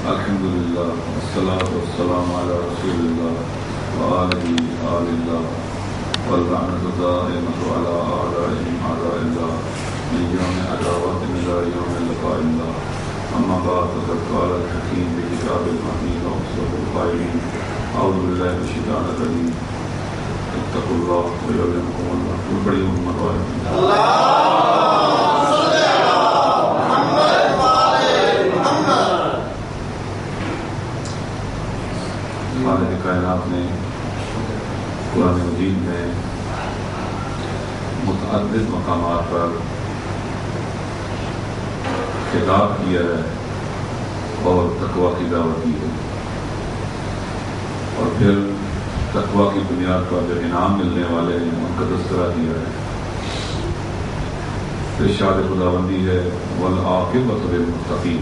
الحمدللہ والصلاة والسلام علی رسول اللہ وآلہ آل اللہ واللعنۃ دائمۃ علی اعدائہم اعداء اللہ من یوم عداوتہم الی یوم لقاء اللہ اما بعد فقد قال الحکیم بکتاب المحمید واصدق القائلین اعوذ باللہ من الشیطان الرجیم اتقوا اللہ ویعلمکم اللہ. بڑی امت والے خالق کائنات نے قرآن مجید میں متعدد مقامات پر خطاب کیا ہے اور تقویٰ کی دعوت دی ہے، اور پھر تقویٰ کی بنیاد پر جو انعام ملنے والے ہیں ان کا تذکرہ دیا ہے. ارشاد خداوندی ہے والعاقبۃ للمتقین،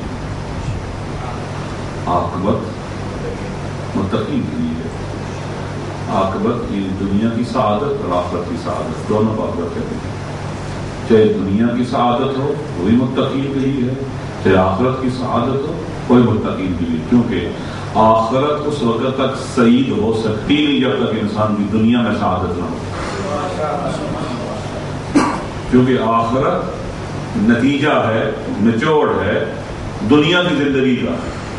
عاقبت متقین کے لیے ہے. عاقبت کی دنیا کی سعادت اور آخرت کی سعادت دونوں عاقبت کہتے ہیں. چاہے دنیا کی سعادت ہو وہی متقین کے لیے ہے، چاہے آخرت کی سعادت ہو وہی متقین کے لیے، کیونکہ آخرت اس وقت تک سعید ہو سکتی نہیں جب تک انسان کی دنیا میں سعادت نہ ہو، کیونکہ آخرت نتیجہ ہے، نچوڑ ہے دنیا کی زندگی کا.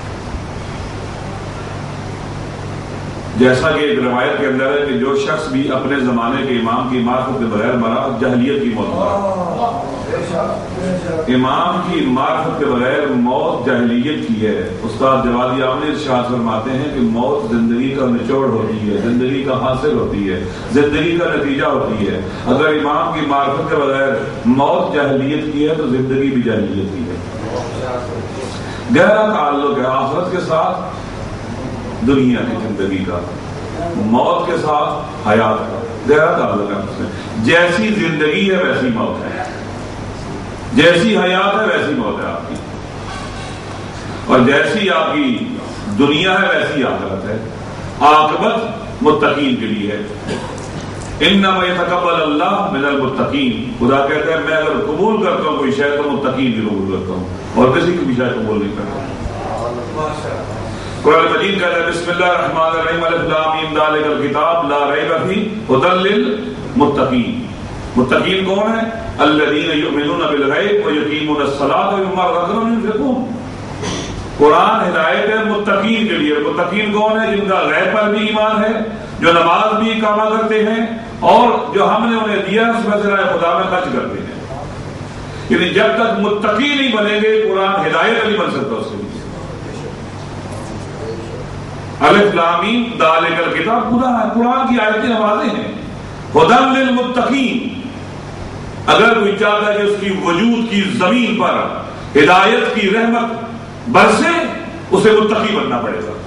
جیسا کہ ایک روایت کے اندر ہے کہ جو شخص بھی اپنے زمانے کے امام کی معرفت کے بغیر مرا جہلیت کی موت مرا. امام کی معرفت کے بغیر موت جہلیت کی ہے. استاد جوادی آپ نے ارشاد فرماتے ہیں کہ موت زندگی کا نچوڑ ہوتی ہے، زندگی کا حاصل ہوتی ہے، زندگی کا نتیجہ ہوتی ہے. اگر امام کی معرفت کے بغیر موت جہلیت کی ہے تو زندگی بھی جہلیت کی ہے. گہرا تعلق ہے آخرت کے ساتھ دنیا کی زندگی کا، موت کے ساتھ حیات کا گہرا تعلق ہے. جیسی زندگی ہے ویسی موت ہے، جیسی حیات ہے ویسی موت ہے آپ کی، اور جیسی آپ کی دنیا ہے ویسی آخرت ہے. عاقبت متقین کے لیے ہے. انما یتقبل اللہ من المتقین، خدا کہتا ہے میں اگر قبول کرتا ہوں کوئی شے تو متقین کی قبول کرتا ہوں اور کسی کی بھی شے قبول نہیں کرتا. قرآن مجید کہتا ہے بسم اللہ الرحمن الرحیم الف لام میم ذالک الکتاب لا ریب فیہ ھدی للمتقین. متقین کون ہیں؟ الذین یؤمنون بالغیب ویقیمون الصلاۃ ومما رزقناہم ينفقون. قرآن ہدایت ہے متقین کے لیے. متقین کون ہے؟ جن کا غیب پر بھی ایمان ہے، جو نماز بھی اقامہ کرتے ہیں اور جو ہم نے انہیں دیا اس میں سے راہ خدا میں خرچ کرتے ہیں. یعنی جب تک متقی نہیں بنیں گے قرآن ہدایت نہیں بن سکتا اس کے لیے. الف لام میم ذالک الکتاب خدا ہے، قرآن کی آیتیں واضح ہیں. ھدی للمتقین. اگر کوئی چاہتا ہے کہ اس کی وجود کی زمین پر ہدایت کی رحمت برسے اسے متقی بننا پڑے گا.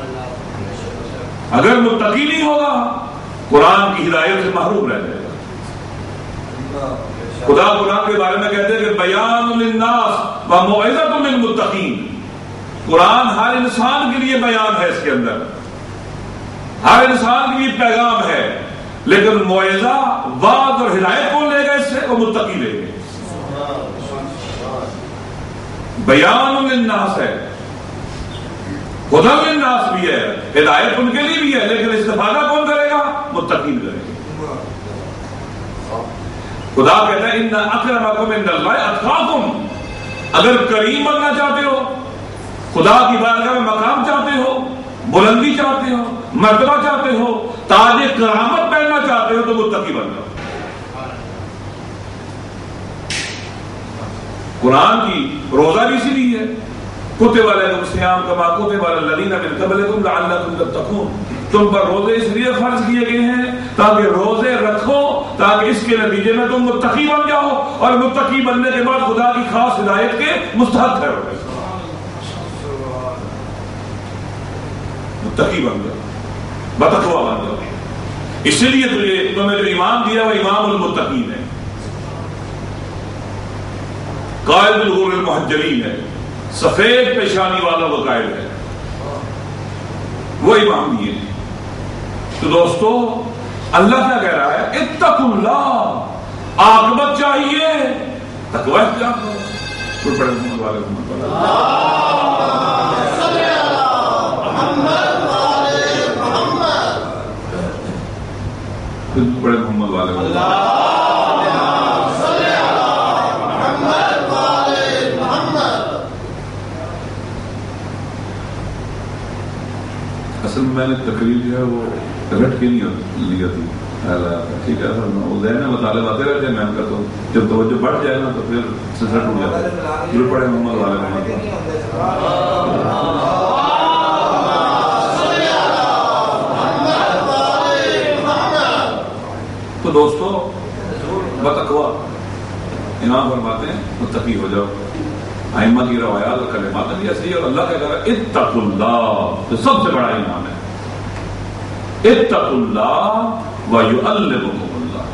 اگر متقی نہیں ہوگا قرآن کی ہدایت سے محروم رہ جائے گا. خدا قرآن کے بارے میں کہتے ہیں کہ بیان للناس وموعظۃ للمتقین. قرآن ہر انسان کے لیے بیان ہے، اس کے اندر ہر انسان کے لیے پیغام ہے، لیکن موعظہ وعظ اور ہدایت کون لے گا اس سے؟ وہ متقی لے گے. بیان للناس ہے، ھدی للناس بھی ہے، ہدایت ان کے لیے بھی ہے، لیکن استفادہ کون کرے گا؟ متقین کرے گا. خدا کہتا ہے ان اکرمکم عند اللہ اتقاکم. اگر کریم بننا چاہتے ہو، خدا کی بارگاہ میں مقام چاہتے ہو، بلندی چاہتے ہو، مرتبہ چاہتے ہو، تاج کرامت پہننا چاہتے ہو تو متقی بن جاؤ. قرآن کی روزہ بھی اسی لیے ہے. کتب علیکم الصیام کما کتب علی الذین من قبلکم لعلکم تتقون. تم پر روزے اس لیے فرض کیے گئے ہیں تاکہ روزے رکھو، تاکہ اس کے نتیجے میں تم متقی بن جاؤ، اور متقی بننے کے بعد خدا کی خاص ہدایت کے مستحق ٹھہرو. متقی بن جاؤ، بتقویٰ بن جاؤ. اسی لیے تمہیں جو ایمان دیا وہ امام المتقین ہے، قائد الغر المحجلین ہے، سفید پیشانی والا وہ قائد ہے، وہ امام دیے. تو دوستو اللہ کیا کہہ رہا ہے؟ اتقوا اللہ. عاقبت چاہیے تقوی اختیار کرو. پھر بڑے محمد والے اصل میں نے تقریر جو ہے وہ رٹ کے نہیں لیا تھی، ٹھیک ہے سر، وہ ذہن میں مطالعے آتے رہتے ہیں، میں کہتا ہوں جب توجہ بڑھ جائے نا تو پھر سلسلہ ٹوٹ جاتا ہے. پھر بڑے محمد والے تو دوستو بتقوا امام فرماتے ہیں متقی ہو جاؤ. ائمہ کی روایات اور کلمات بھی ایسی ہے، اور اللہ کا کہہ رہا ہے اتقوا اللہ، جو سب سے بڑا ایمان ہے. اتقوا اللہ ویعلمکم اللہ،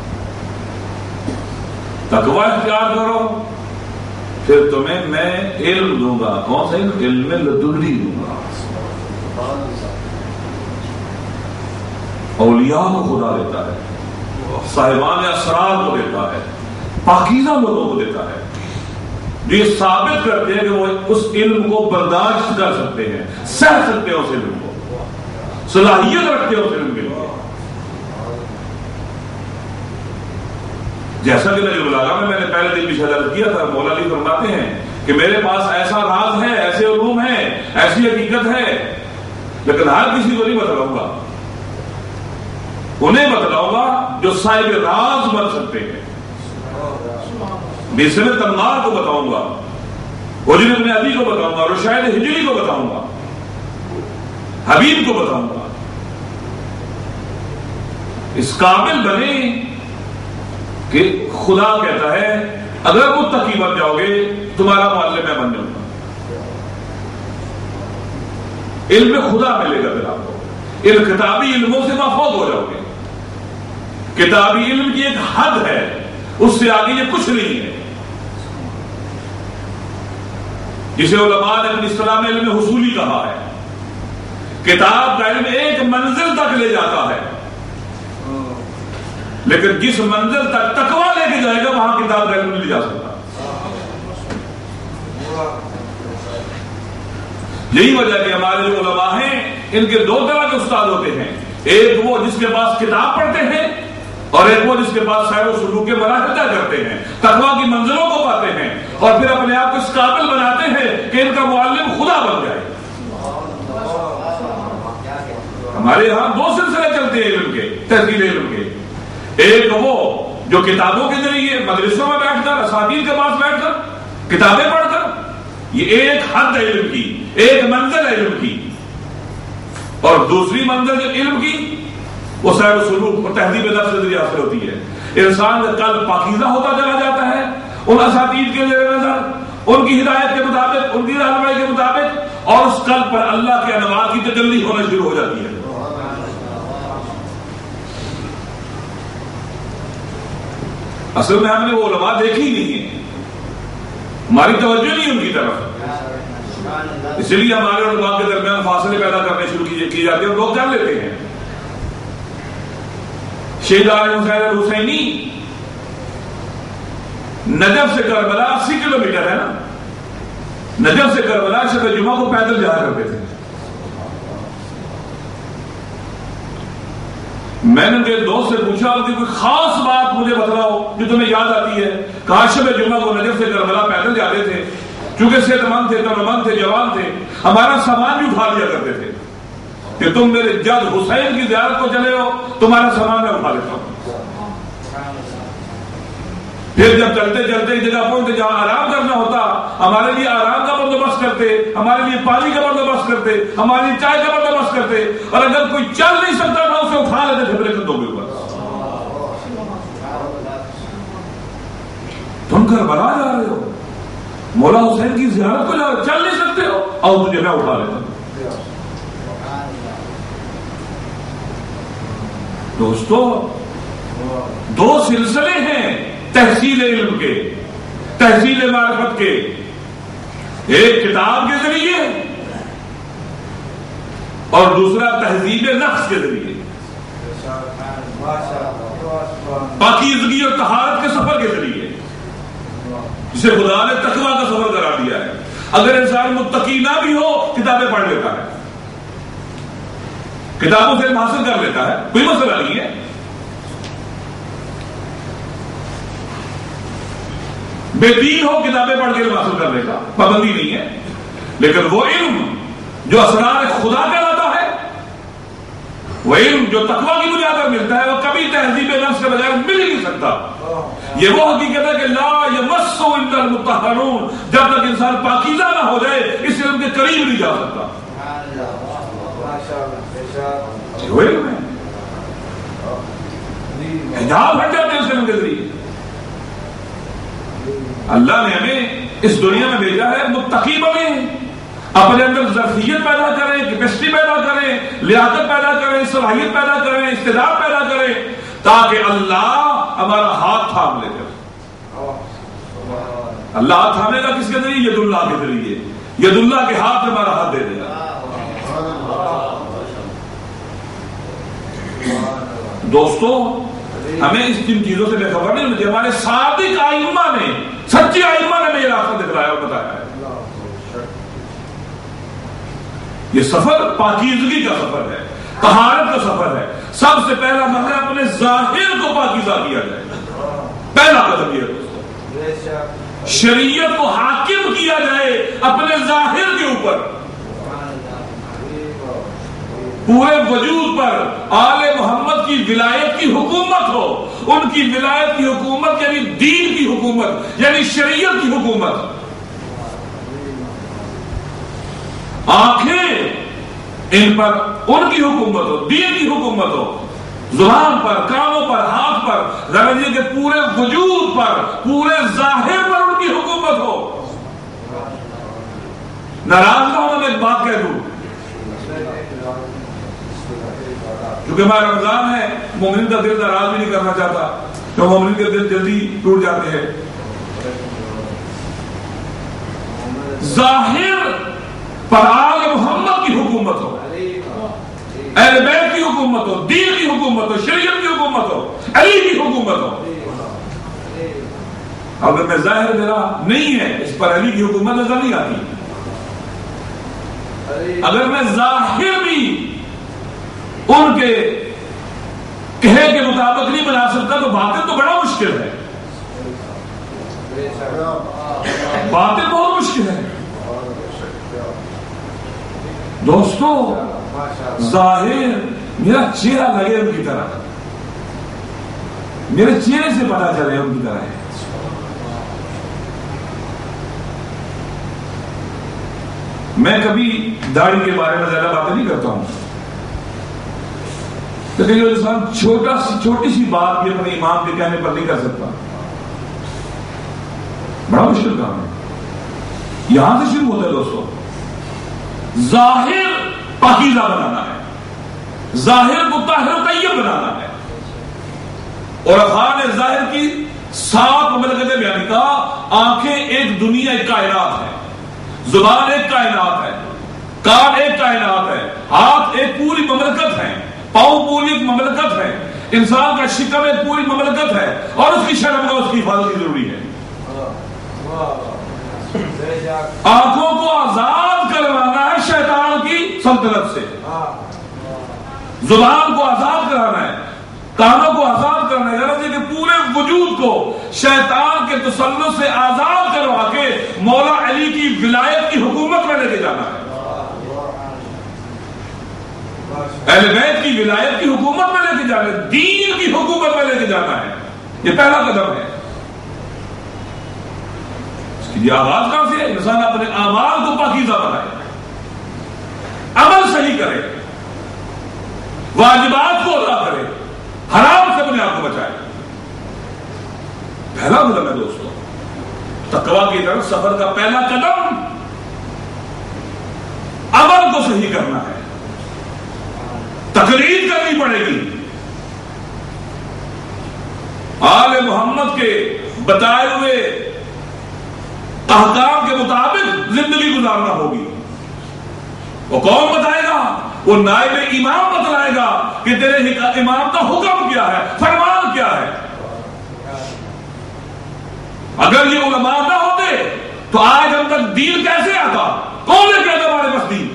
تقوی اختیار کرو پھر تمہیں میں علم دوں گا. کون سا علم؟ علم لدنی دوں گا. اولیاء کو خدا دیتا ہے، صاحبان اسرار کو دیتا ہے، پاکیزہ لوگوں کو دیتا ہے، جو یہ ثابت کرتے ہیں کہ وہ اس علم کو برداشت کر سکتے ہیں، سہ سکتے ہیں اس علم کو، صلاحیت رکھتے ہیں اس علم کے لیے. جیسا کہ نجم البلاغہ میں نے پہلے دن بھی شرح کیا تھا، مولا علی فرماتے ہیں کہ میرے پاس ایسا راز ہے، ایسے علوم ہیں، ایسی حقیقت ہے، لیکن ہر کسی کو نہیں بتلاؤں گا. انہیں بتلاؤں گا جو صاحب راز بن سکتے ہیں. بسم تنار کو بتاؤں گا، حجر ابن عدی کو بتاؤں گا، رشید ہجری کو بتاؤں گا، حبیب کو بتاؤں گا. اس قابل بنے کہ خدا کہتا ہے اگر متقی بن جاؤ گے تمہارا معلم میں بن جاؤں گا. علم خدا ملے گا پھر آپ کو. ان کتابی علموں سے محفوظ ہو جاؤ گے. کتابی علم کی ایک حد ہے، اس سے آگے یہ کچھ نہیں ہے، جسے علماء نے اپنی اصطلاح میں علم حصولی کہا ہے. کتاب کا علم ایک منزل تک لے جاتا ہے، لیکن جس منزل تک تقویٰ لے کے جائے گا وہاں کتاب کا علم نہیں لے جا سکتا. یہی وجہ کہ ہمارے جو علماء ہیں ان کے دو طرح کے استاد ہوتے ہیں. ایک وہ جس کے پاس کتاب پڑھتے ہیں، اور ایک وہ جس کے پاس سیر و سلوک کے مراحل طے کرتے ہیں، تقویٰ کی منزلوں کو پاتے ہیں، اور پھر اپنے آپ کو اس قابل بناتے ہیں کہ ان کا معلم خدا بن جائے. ہمارے یہاں دو سلسلے چلتے ہیں علم کے، تحصیل علم کے. ایک وہ جو کتابوں کے ذریعے مدرسوں میں بیٹھ کر، اساتذہ کے پاس بیٹھ کر کتابیں پڑھ کر، یہ ایک حد ہے علم کی، ایک منزل ہے علم کی. اور دوسری منزل جو علم کی وہ سیر و سلوک اور تہذیب نفس کے ذریعے حاصل ہوتی ہے. انسان کا قلب پاکیزہ ہوتا چلا جاتا ہے ان اساتید کے زیر نظر، ان کی ہدایت کے مطابق، ان کی رہنمائی کے مطابق، اور اس قلب پر اللہ کے انوار کی تجلی ہونا شروع ہو جاتی ہے. اصل میں ہم نے وہ علماء دیکھی نہیں ہے، ہماری توجہ نہیں ان کی طرف، اس لیے ہمارے علماء کے درمیان فاصلے پیدا کرنے شروع کی جاتے ہیں اور لوگ جان لیتے ہیں. شہید عالم حسین الحسینی نجف سے کربلا 80 کلومیٹر ہے نا، نجف سے کربلا شب جمعہ کو پیدل جایا کرتے تھے. میں نے میرے دوست سے پوچھا کہ کوئی خاص بات مجھے بتلاؤ جو تمہیں یاد آتی ہے. کہا شب جمعہ کو نجف سے کربلا پیدل جاتے تھے، چونکہ صحت مند تھے، تنمند تھے، جوان تھے، ہمارا سامان بھی اٹھا لیا کرتے تھے کہ تم میرے جد حسین کی زیارت کو چلے ہو، تمہارا سامان میں اٹھا لیتا ہوں. پھر جب چلتے چلتے ایک جگہ پہنچتے جہاں آرام کرنا ہوتا، ہمارے لیے آرام کا بندوبست کرتے، ہمارے لیے پانی کا بندوبست کرتے، ہماری چائے کا بندوبست کرتے، اور اگر کوئی چل نہیں سکتا تھا اسے اٹھا لیتے تھے اپنے کندھوں کے اوپر. تم کربلا جا رہے ہو، مولا حسین کی زیارت کو جا رہے ہو، چل نہیں سکتے ہو، اور تجھے میں اٹھا لیتا ہوں. دوستو دو سلسلے ہیں تحصیل علم کے، تحصیل معرفت کے. ایک کتاب کے ذریعے اور دوسرا تہذیب نفس کے ذریعے، پاکیزگی اور طہارت کے سفر کے ذریعے، جسے خدا نے تقویٰ کا سفر قرار دیا ہے. اگر انسان متقی نہ بھی ہو کتابیں پڑھ لیتا ہے، کتابوں سے علم حاصل کر لیتا ہے، کوئی مسئلہ نہیں ہے. بے دین ہو کتابیں پڑھ کے علم حاصل کرنے کا پابندی نہیں ہے، لیکن وہ علم جو اسرار خدا کہلاتا ہے، وہ علم جو تقویٰ کی بنیاد پر ملتا ہے، وہ کبھی تہذیب نفس کے بغیر مل ہی نہیں سکتا۔ یہ وہ حقیقت ہے کہ لا یمسہ الا المطہرون، جب تک انسان پاکیزہ نہ ہو جائے اس علم کے قریب نہیں جا سکتا۔ وہ علم ہے، حجاب ہٹ جاتے ہیں اس علم کے ذریعے۔ اللہ نے ہمیں اس دنیا میں بھیجا ہے متقی بنیں، اپنے اندر ظرفیت پیدا کریں، کیپیسٹی پیدا کریں، لیاقت پیدا کریں، صلاحیت پیدا کریں، استعداد پیدا کریں، تاکہ اللہ ہمارا ہاتھ تھام لے کر۔ اللہ ہاتھ تھامے گا کس کے ذریعے؟ ید اللہ کے ذریعے۔ ید اللہ کے ہاتھ ہمارا ہاتھ دے دے گا۔ دوستو ہمیں اس جن چیزوں سے بے خبر نہیں ہونا چاہیے۔ ہمارے صادق ائمہ نے، سچے ائمہ نے ہمیں یہ راستہ دکھلایا اور بتایا ہے۔ یہ سفر پاکیزگی کا سفر ہے، طہارت کا سفر ہے۔ سب سے پہلا مرحلہ اپنے ظاہر کو پاکیزہ کیا جائے، پہلا قدم یہ ہے دوستو۔ شریعت کو حاکم کیا جائے اپنے ظاہر کے اوپر، پورے وجود پر آل محمد کی ولایت کی حکومت ہو۔ ان کی ولایت کی حکومت یعنی دین کی حکومت، یعنی شریعت کی حکومت۔ آنکھیں ان پر ان کی حکومت ہو، دین کی حکومت ہو، زبان پر، کانوں پر، ہاتھ پر، رنجے کے پورے وجود پر، پورے ظاہر پر ان کی حکومت ہو۔ ناراض نہ ہو، میں ایک بات کہہ دوں، کیونکہ ہمارا رمضان ہے، مومن کا دل ناراض بھی نہیں کرنا چاہتا، تو مومن کے دل جلدی ٹوٹ جاتے ہیں۔ ظاہر پر آل محمد کی حکومت ہو، اہل بیت کی حکومت ہو، دین کی حکومت ہو، شریعت کی حکومت ہو، علی کی حکومت ہو۔ اگر میں ظاہر میرا نہیں ہے، اس پر علی کی حکومت نظر نہیں آتی۔ اگر میں ظاہر بھی ان کے کہے کے مطابق نہیں بنا سکتا تو باطن تو بڑا مشکل ہے، باطن بہت مشکل ہے۔ دوستو ظاہر میرا چہرہ لگے ان کی طرح، میرے چہرے سے پتا چلے ان کی طرح ہے۔ میں کبھی داڑھی کے بارے میں زیادہ باتیں نہیں کرتا ہوں، لیکن جو انسان چھوٹی سی بات بھی اپنے امام کے کہنے پر نہیں کر سکتا، بڑا مشکل کام ہے۔ یہاں سے شروع ہوتا ہے دوستو، ظاہر پاکیزہ بنانا ہے، ظاہر کو طاہر و طیب بنانا ہے۔ اور افعال نے ظاہر کی 7 مملکتیں بیان کی۔ آنکھیں ایک دنیا، ایک کائنات ہے، زبان ایک کائنات ہے، کان ایک کائنات ہے، ہاتھ ایک پوری مملکت ہے، پاؤں پوری ایک مملکت ہے، انسان کا شکم ایک پوری مملکت ہے، اور اس کی شرم کا اس کی حفاظت کی ضروری ہے۔ آنکھوں کو آزاد کروانا ہے شیطان کی سلطنت سے، زبان کو آزاد کرانا ہے، کانوں کو آزاد کرنا ہے، غرض کہ پورے وجود کو شیطان کے تسلط سے آزاد کروا کے مولا علی کی ولایت کی حکومت میں لے کے جانا ہے، اہل بیت کی ولایت کی حکومت میں لے کے جانا ہے، دین کی حکومت میں لے کے جانا ہے۔ یہ پہلا قدم ہے۔ یہ آغاز کہاں سے ہے؟ انسان اپنے اعمال کو پاکیزہ بنائے، عمل صحیح کرے، واجبات کو ادا کرے، حرام سے اپنے آپ کو بچائے۔ پہلا قدم ہے دوستو، تقویٰ کی طرف سفر کا پہلا قدم عمل کو صحیح کرنا ہے۔ تقریر کرنی پڑے گی، آل محمد کے بتائے ہوئے احکام کے مطابق زندگی گزارنا ہوگی۔ وہ کون بتائے گا؟ وہ نائب امام بتلائے گا کہ تیرے امام کا حکم کیا ہے، فرمان کیا ہے۔ اگر یہ علماء نہ ہوتے تو آج ہم تک دین کیسے آتا؟ کون لے کے آتا ہمارے پاس دین؟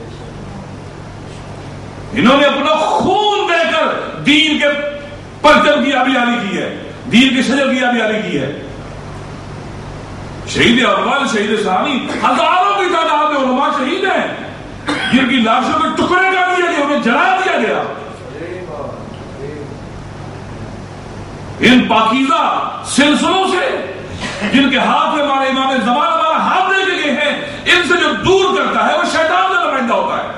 انہوں نے اپنا خون دے کر دین کے پرچم کی آبیاری کی ہے، دین کے شجر کی آبیاری کی ہے۔ شہید اول شہید ثانی ہزاروں کی تعداد میں علماء شہید ہیں جن کی لاشوں کے ٹکڑے کر دیا گیا، انہیں جلا دیا گیا. ان پاکیزہ سلسلوں سے جن کے ہاتھ میں ہمارے امام زمان ہمارا ہاتھ دے کے گئے ہیں، ان سے جو دور کرتا ہے وہ شیطان کا نمائندہ ہوتا ہے.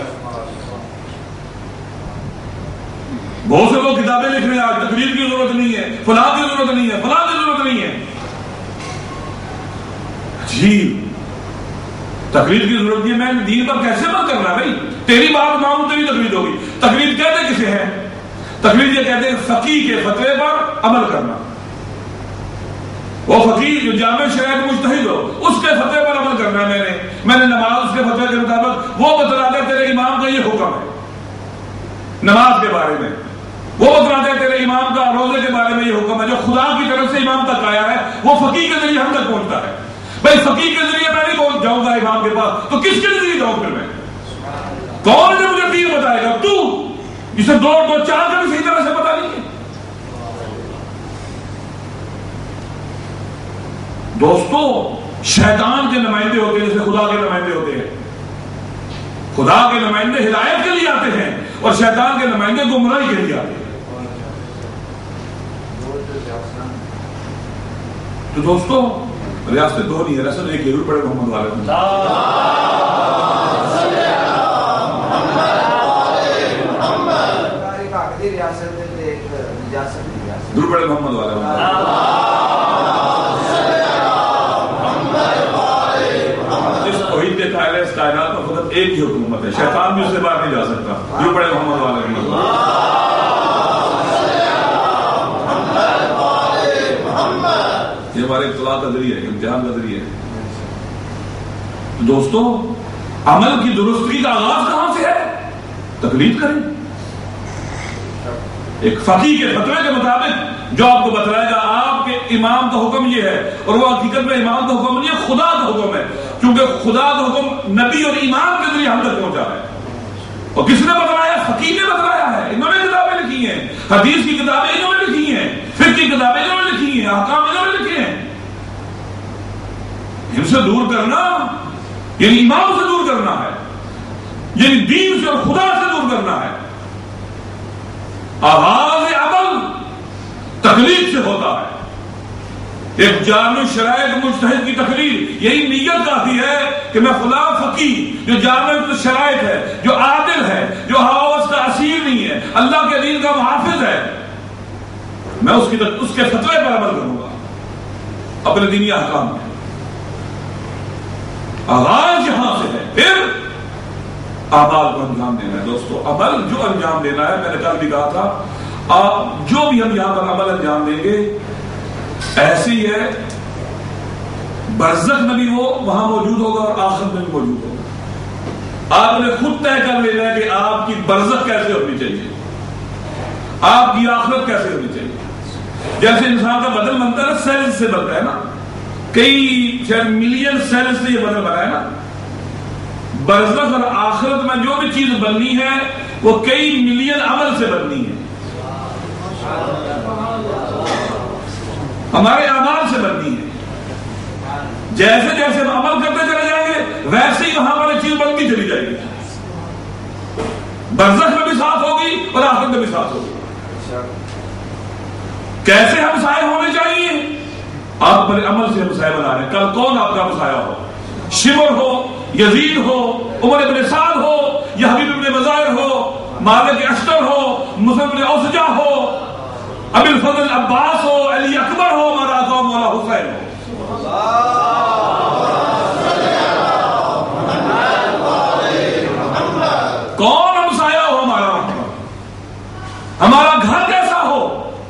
بہت سے لوگ کتابیں لکھ رہے ہیں، آج تقریر کی ضرورت نہیں ہے، فلاں کی ضرورت نہیں ہے، فلاں کی ضرورت نہیں ہے. جی تقریر کی ضرورت نہیں ہے. میں دین پر کیسے بات کرنا ہے بھائی؟ تیری بات مانوں تیری تقریر ہوگی. تقریر کہتے کسے ہیں؟ تقریر یہ کہتے ہیں فقیہ کے فتوے پر عمل کرنا. وہ فقیہ جو جامع شریعت مجتہد ہو اس کے فتوے پر عمل کرنا ہے. میں نے نماز اس کے فتوے کے مطابق وہ بتلا دے تیرے امام کا یہ حکم ہے نماز کے بارے میں، وہ بتلا دے تیرے امام کا روزے کے بارے میں یہ حکم ہے جو خدا کی طرف سے امام تک آیا ہے، وہ فقیہ کے ذریعے ہم تک پہنچتا ہے. بھائی فقیہ کے ذریعے میں نہیں پہنچ جاؤں گا امام کے پاس تو کس کے ذریعے جاؤں پھر میں؟ کون ہے مجھے دین بتائے گا؟ تو جسے دو چار کا بھی صحیح طرح سے پتا نہیں ہے. دوستو شیطان کے نمائندے ہوتے ہیں جیسے خدا کے نمائندے ہوتے ہیں. خدا کے نمائندے ہدایت کے لیے آتے ہیں اور شیطان کے نمائندے گمراہی کے لیے آتے ہیں. تو دوستو ریاست دو نہیں ہے، ریاست ایک ضرور پڑے محمد والے ضرور پڑے محمد والے. اس توحید کے قائل ہے اس کائنات میں فقط ایک ہی حکومت ہے، شیطان بھی اس سے باہر نہیں جا سکتا. ضرور پڑے محمد والے. یہ ہمارے اطلاع کا ذریعہ ہے، امتحان کا ذریعہ ہے. دوستو عمل کی درستگی کا آغاز کہاں سے ہے؟ تقلید کریں. ایک فقیہ کے فتوے کے مطابق جو آپ کو بتلائے گا آپ کے امام کا حکم یہ ہے، اور وہ حقیقت میں امام کا حکم نہیں ہے، خدا کا حکم ہے، کیونکہ خدا کا حکم نبی اور امام کے ذریعے ہم تک پہنچا ہے. اور کس نے بتلایا؟ فقیہ نے بتلایا ہے. انہوں نے کتابیں لکھی ہیں، حدیث کی کتابیں انہوں نے لکھی ہیں، فقہ کی کتابیں انہوں نے لکھی ہیں، احکام انہوں نے لکھے ہیں. ان سے دور کرنا یعنی امام سے دور کرنا ہے، یعنی دین سے اور خدا سے دور کرنا ہے. آغاز عمل تقلید سے ہوتا ہے. ایک جامع شرائط مجتہد کی تقریر یہی نیت کافی ہے کہ میں فلاں فقیہ جو جامع شرائط ہے، جو عادل ہے، جو حواس کا اسیر نہیں ہے، اللہ کے دین کا محافظ ہے، میں اس کے فتوے پر عمل کروں گا اپنے دینی احکام میں. آغاز یہاں سے ہے، پھر اعمال کو انجام دینا ہے. دوستو عمل جو انجام دینا ہے، میں نے کل بھی کہا تھا، آپ جو بھی ہم یہاں پر عمل انجام دیں گے ایسی ہے برزخ میں بھی وہ وہاں موجود ہوگا اور آخرت میں بھی موجود ہوگا. آپ نے خود طے کر لینا ہے کہ آپ کی برزخ کیسے ہونی چاہیے، آپ کی آخرت کیسے ہونی چاہیے. جیسے انسان کا بدن بنتا ہے نا، سیلز سے بنتا ہے نا، کئی شاید ملین سیلز سے یہ بدن بنا ہے نا. برزخ اور آخرت میں جو بھی چیز بننی ہے وہ کئی ملین عمل سے بننی ہے، ہمارے اعمال سے بننی ہے. جیسے جیسے ہم عمل کرتے چلے جائیں گے ویسے ہی وہاں والی چیز بنتی چلی جائے گی. برزخ میں بھی ساتھ ہوگی اور آخرت میں بھی ساتھ ہوگی. کیسے ہمسائے ہونے چاہیے؟ آپ اپنے عمل سے ہمسائے بنا رہے ہیں. کل کون آپ کا ہمسایہ ہو؟ شمر ہو، یزید ہو، عمر ابن سعد ہو، یا حبیب ابن مظاہر ہو، مالک اشتر ہو، مسلم ابن اوسجہ ہو، ابی الفضل عباس ہو، علی اکبر ہو، ہمارا آقا مولا حسین ہو. کون ہمسایہ ہو ہمارا، ہمارا گھر کیسا ہو،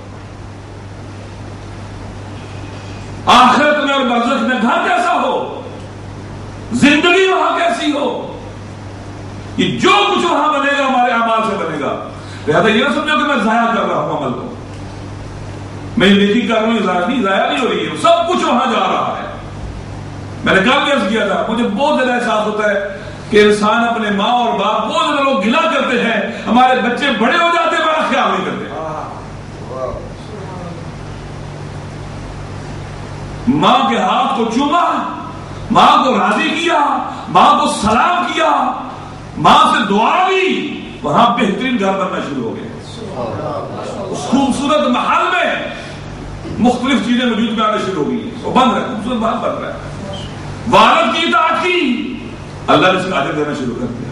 آخرت میں اور برزخ میں گھر کیسا ہو، زندگی وہاں کیسی ہو، یہ جو کچھ وہاں بنے گا ہمارے اعمال سے بنے گا. لہذا یہ نہ سمجھو کہ میں ضائع کر رہا ہوں عمل کو، میں نیکی کر رہا ہوں، ضائع نہیں ہو رہی ہے، سب کچھ وہاں جا رہا ہے. میں نے کل بھی عرض کیا تھا، مجھے بہت زیادہ احساس ہوتا ہے کہ انسان اپنے ماں اور باپ بہت زیادہ لوگ گلا کرتے ہیں، ہمارے بچے بڑے ہو جاتے ہیں بڑا خیال نہیں کرتے. ماں کے ہاتھ کو چوما، ماں کو راضی کیا، ماں کو سلام کیا، ماں سے دعا لی، وہاں بہترین گھر بننا شروع ہو گیا۔ اس خوبصورت محل میں مختلف چیزیں وجود میں آنے شروع ہو گئی، وہ بن رہا ہے، خوبصورت محل بن رہا ہے۔ والد کی اطاعت کی، اللہ نے اس کا اجر دینا شروع کر دیا۔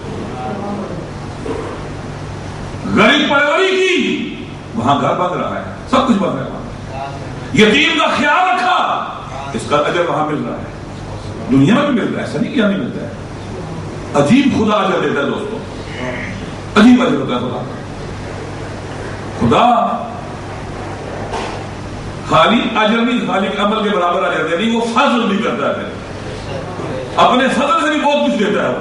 غریب پروری کی، وہاں گھر بن رہا ہے، سب کچھ بن رہا ہے۔ یتیم کا خیال رکھا، اس کا اجر وہاں مل رہا ہے، دنیا میں بھی مل رہا ہے، ایسا نہیں کہ یہاں نہیں ملتا ہے۔ عجیب خدا اجر دیتا ہے دوستوں، عجیب اجر ہوتا ہے خدا کا۔ خدا خالی اجر نہیں، خالی عمل کے برابر اجر دے نہیں، وہ فضل بھی کرتا ہے، اپنے فضل سے بھی بہت کچھ دیتا ہے، وہ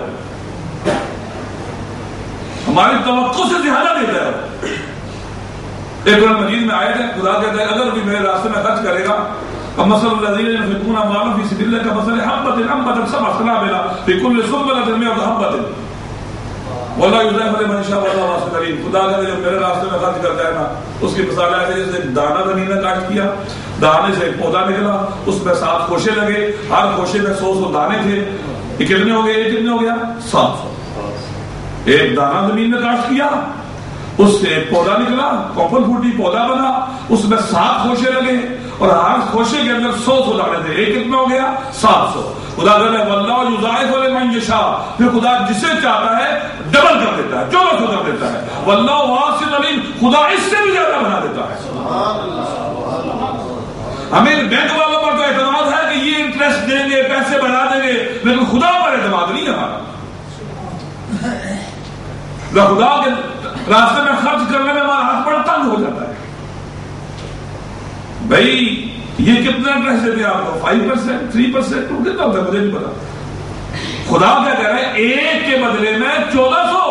ہماری توقع سے زیادہ دیتا ہے۔ ایک قرآن مجید میں آیت ہے، خدا کہتا ہے اگر بھی میرے راستے میں خرچ کرے گا، فمثل الذین ينفقون اموالهم في سبيل الله كمثل حبة أنبتت سبع سنابل في كل سنبلة 100 حبة واللہ یضاعف لمن یشاء واللہ واسع علیم۔ خدا کہتا ہے جب میرے راستے میں خرچ کرتا ہے نا، اس کی مثال ہے جیسے دانہ زمین میں کاشت کیا، دانے سے ایک پودا نکلا، اس میں 7 خوشے لگے، ہر خوشے میں 100 دانے تھے، یہ کتنے ہو گئے؟ یہ کتنے ہو گیا؟ 700۔ ایک دانہ زمین میں کاشت کیا، اس سے ایک پودا نکلا، کوپل پھوٹی پودا بنا، اس میں 7 خوشے لگے، اور ہر خوشے کے اندر 100 دانے تھے، ایک کتنا ہو گیا؟ 700۔ خدا کہتا ہے واللہ یضاعف لمن یشاء، پھر خدا جسے چاہتا ہے ڈبل کر دیتا ہے، 1400 کر دیتا ہے۔ واللہ واسع علیم، خدا اس سے بھی زیادہ بنا دیتا ہے۔ ہمیں بینک والوں پر تو اعتماد ہے کہ یہ انٹرسٹ دیں گے، پیسے بڑھا دیں گے، لیکن خدا پر اعتماد نہیں ہمارا۔ خدا کے راستے میں خرچ کرنے میں ہمارا ہاتھ بڑا تنگ ہو جاتا ہے۔ بھائی یہ کتنا انٹرسٹ دیتے ہیں آپ کو؟ 5%، 3%، کتنا ہوتا ہے مجھے نہیں پتا۔ خدا کیا کہہ رہا ہے؟ ایک کے بدلے میں 1400،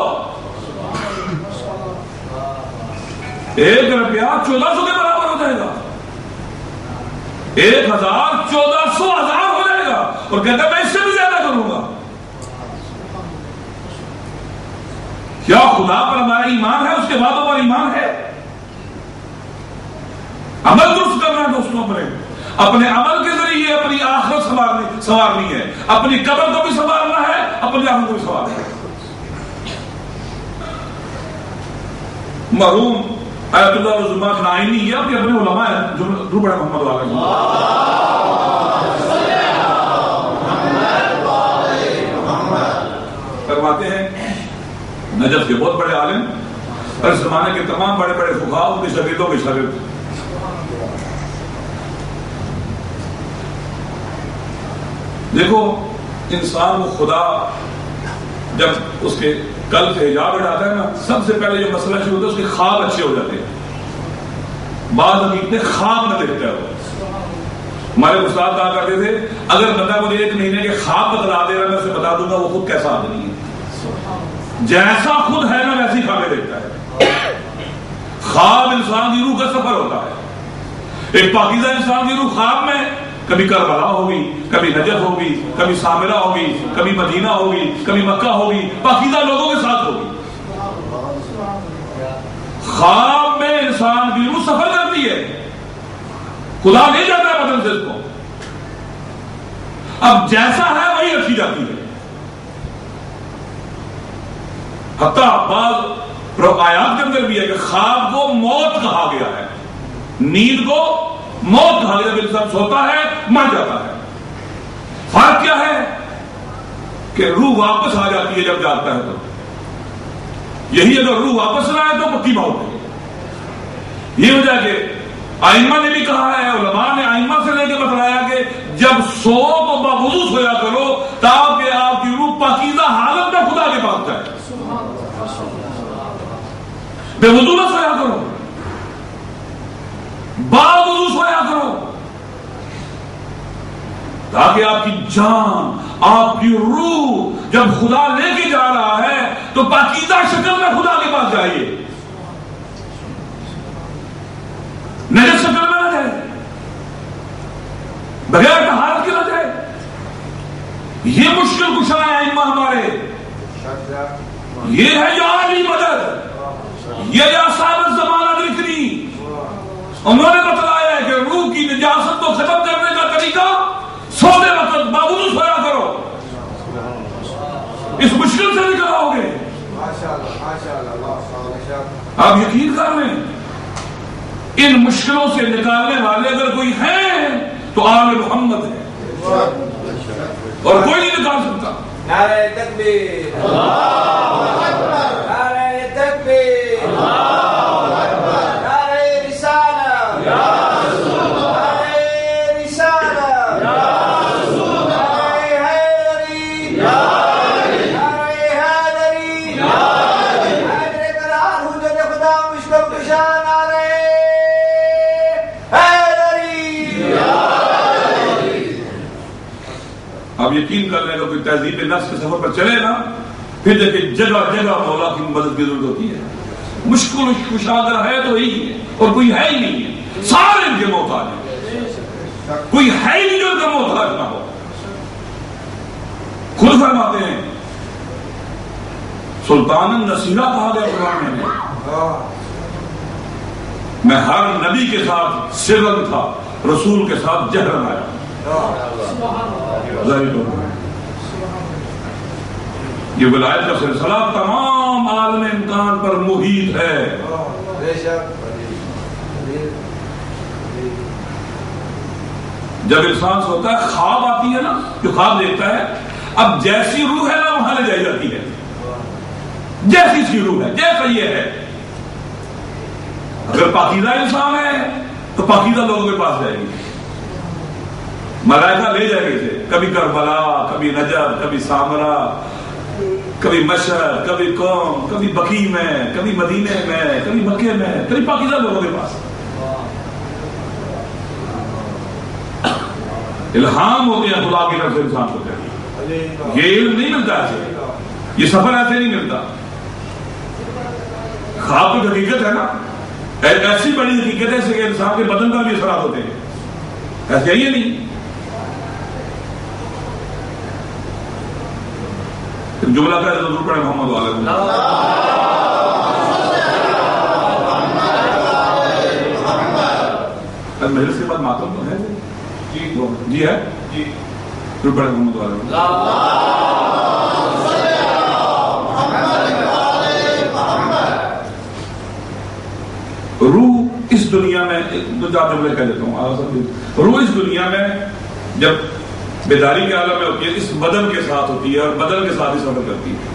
1 روپیہ 1400 کے برابر ہو جائے گا، 1000 1400 ہزار ہو جائے گا، اور کہتا ہے میں اس سے بھی زیادہ کروں گا۔ کیا خدا پر ہمارا ایمان ہے؟ اس کے وعدوں پر ایمان ہے؟ عمل درست کرنا ہے دوستوں، اپنے عمل کے ذریعے اپنی آخرت سنوارنی ہے، اپنی قبر کو بھی سنوارنا ہے، اپنی آخرت کو بھی سنوارنا ہے۔ مرحوم آیت اللہ الزما نائینی یہ آپ کے اپنے علماء ہیں، جو بڑے محمد والا فرماتے ہیں نجف کے بہت بڑے عالم اور اس زمانے کے تمام بڑے بڑے فقہاء ان کے شاگردوں کے شاگرد۔ دیکھو انسان کو خدا جب اس کے قلب سے حجاب ہٹاتا ہے نا، سب سے پہلے جو مسئلہ شروع ہوتا ہے اس کے خواب اچھے ہو جاتے ہیں۔ بعض اتنے خواب نہ دیکھتا ہے وہ۔ ہمارے استاد کہا کرتے تھے اگر بندہ مجھے 1 مہینے کے خواب بتلا دے رہا میں اسے بتا دوں گا وہ خود کیسا آدمی ہے، جیسا خود ہے نا ویسی خوابیں دیکھتا ہے۔ خواب انسان کی روح کا سفر ہوتا ہے۔ ایک پاکیزہ انسان کی روح خواب میں کبھی کربلا ہوگی، کبھی نجف ہوگی، کبھی سامرہ ہوگی، کبھی مدینہ ہوگی، کبھی مکہ ہوگی، پاکیزہ لوگوں کے ساتھ ہوگی۔ خواب میں انسان کی روح سفر کرتی ہے، خدا نہیں جاتا ہے بدن سے اس کو، اب جیسا ہے وہی رکھی جاتی ہے۔ حتیٰ بعض آیات کے اندر بھی ہے کہ خواب کو موت کہا گیا ہے، نیند کو موت کہا گیا، جب انسان سوتا ہے مر جاتا ہے۔ فرق کیا ہے کہ روح واپس آ جاتی ہے جب جاگتا ہے تو، یہی اگر روح واپس نہ آئے تو پکی موت ہے۔ یہ وجہ کہ ائمہ نے بھی کہا ہے، علماء نے ائمہ سے لے کے بتلایا کہ جب سو تو باوضو سویا کرو تاکہ آپ کی روح پاکیزہ حالت میں خدا کے پاس جائے، بے وضو نہ سویا کرو، باوضو سویا کرو، تاکہ آپ کی جان، آپ کی روح جب خدا لے کے جا رہا ہے تو پاکیزہ شکل میں خدا کے پاس جائیے، نجس شکل میں نہ جائے، بغیر طہارت کے نہ جائے۔ یہ مشکل کشا ہے ائمہ ہمارے، یہ ہے یا علی مدد، یہ یا صاحب الزمانہ ذکری، انہوں نے بتلایا ہے کہ روح کی نجاست کو ختم کرنے کا طریقہ مشکل سے نکل آؤ گے. آپ یقین کر لیں ان مشکلوں سے نکالنے والے اگر کوئی ہیں تو آل محمد ہے اور کوئی نہیں نکال سکتا. نعرہ تکبیر، نعرہ تکبیر، نعرہ رسالہ، نعرہ رسالہ، نعرہ حیدری، نعرہ حیدری، حیدر قرار حجت خدا مشکل کشا، نعرہ حیدری. آپ یقین کر لیں کہ کوئی تہذیب نفس کے سفر پر چلے نا پھر دیکھیں جگہ جگہ مولا کی مدد کی ضرورت ہوتی ہے. مشکل کشا اگر ہے تو یہی ہے اور کوئی ہے ہی نہیں ہے. سارے ان کے محتاج ہیں. کوئی ہے ہی نہیں جو ان کا محتاج نہ ہو. خود فرماتے ہیں سلطان النصیرہ کہا گیا قرآن میں میں ہر نبی کے ساتھ سرن تھا رسول کے ساتھ جہرن آیا. یہ ولایت کا سلسلہ تمام عالم امکان پر محیط ہے. جب انسان سوتا ہے خواب آتی ہے نا جو خواب دیکھتا ہے اب جیسی روح ہے نا وہاں لے جائی جاتی ہے. جیسی اس کی روح ہے جیسا یہ ہے. اگر پاکیزہ انسان ہے تو پاکیزہ لوگوں کے پاس جائے گی. ملائکہ لے جائے گے تھے کبھی کربلا کبھی نجف کبھی سامرا کبھی مشہد کبھی قوم کبھی بقیع میں کبھی مدینے میں کبھی مکے میں کبھی پاکیزہ لوگوں کے پاس. الہام ہوتے ہیں خدا کی طرف سے انسان کو. یہ علم نہیں ملتا ایسے. یہ سفر ایسے نہیں ملتا. خواب تو حقیقت ہے نا. ایسی بڑی حقیقت ہے کہ انسان کے بدن کا بھی اثرات ہوتے ہیں. ایسے یہ نہیں. جملہ کا ضرور پڑھے محمد علیہ محرس کے بعد ماتم تو ہے جی ہے ضرور پڑھے محمد علیہ. روح اس دنیا میں دو چار جملے کہہ دیتا ہوں. روح اس دنیا میں جب بیداری کے عالم میں ہوتی ہے اس بدن کے ساتھ ہوتی ہے اور بدن کے ساتھ ہی سفر کرتی ہے.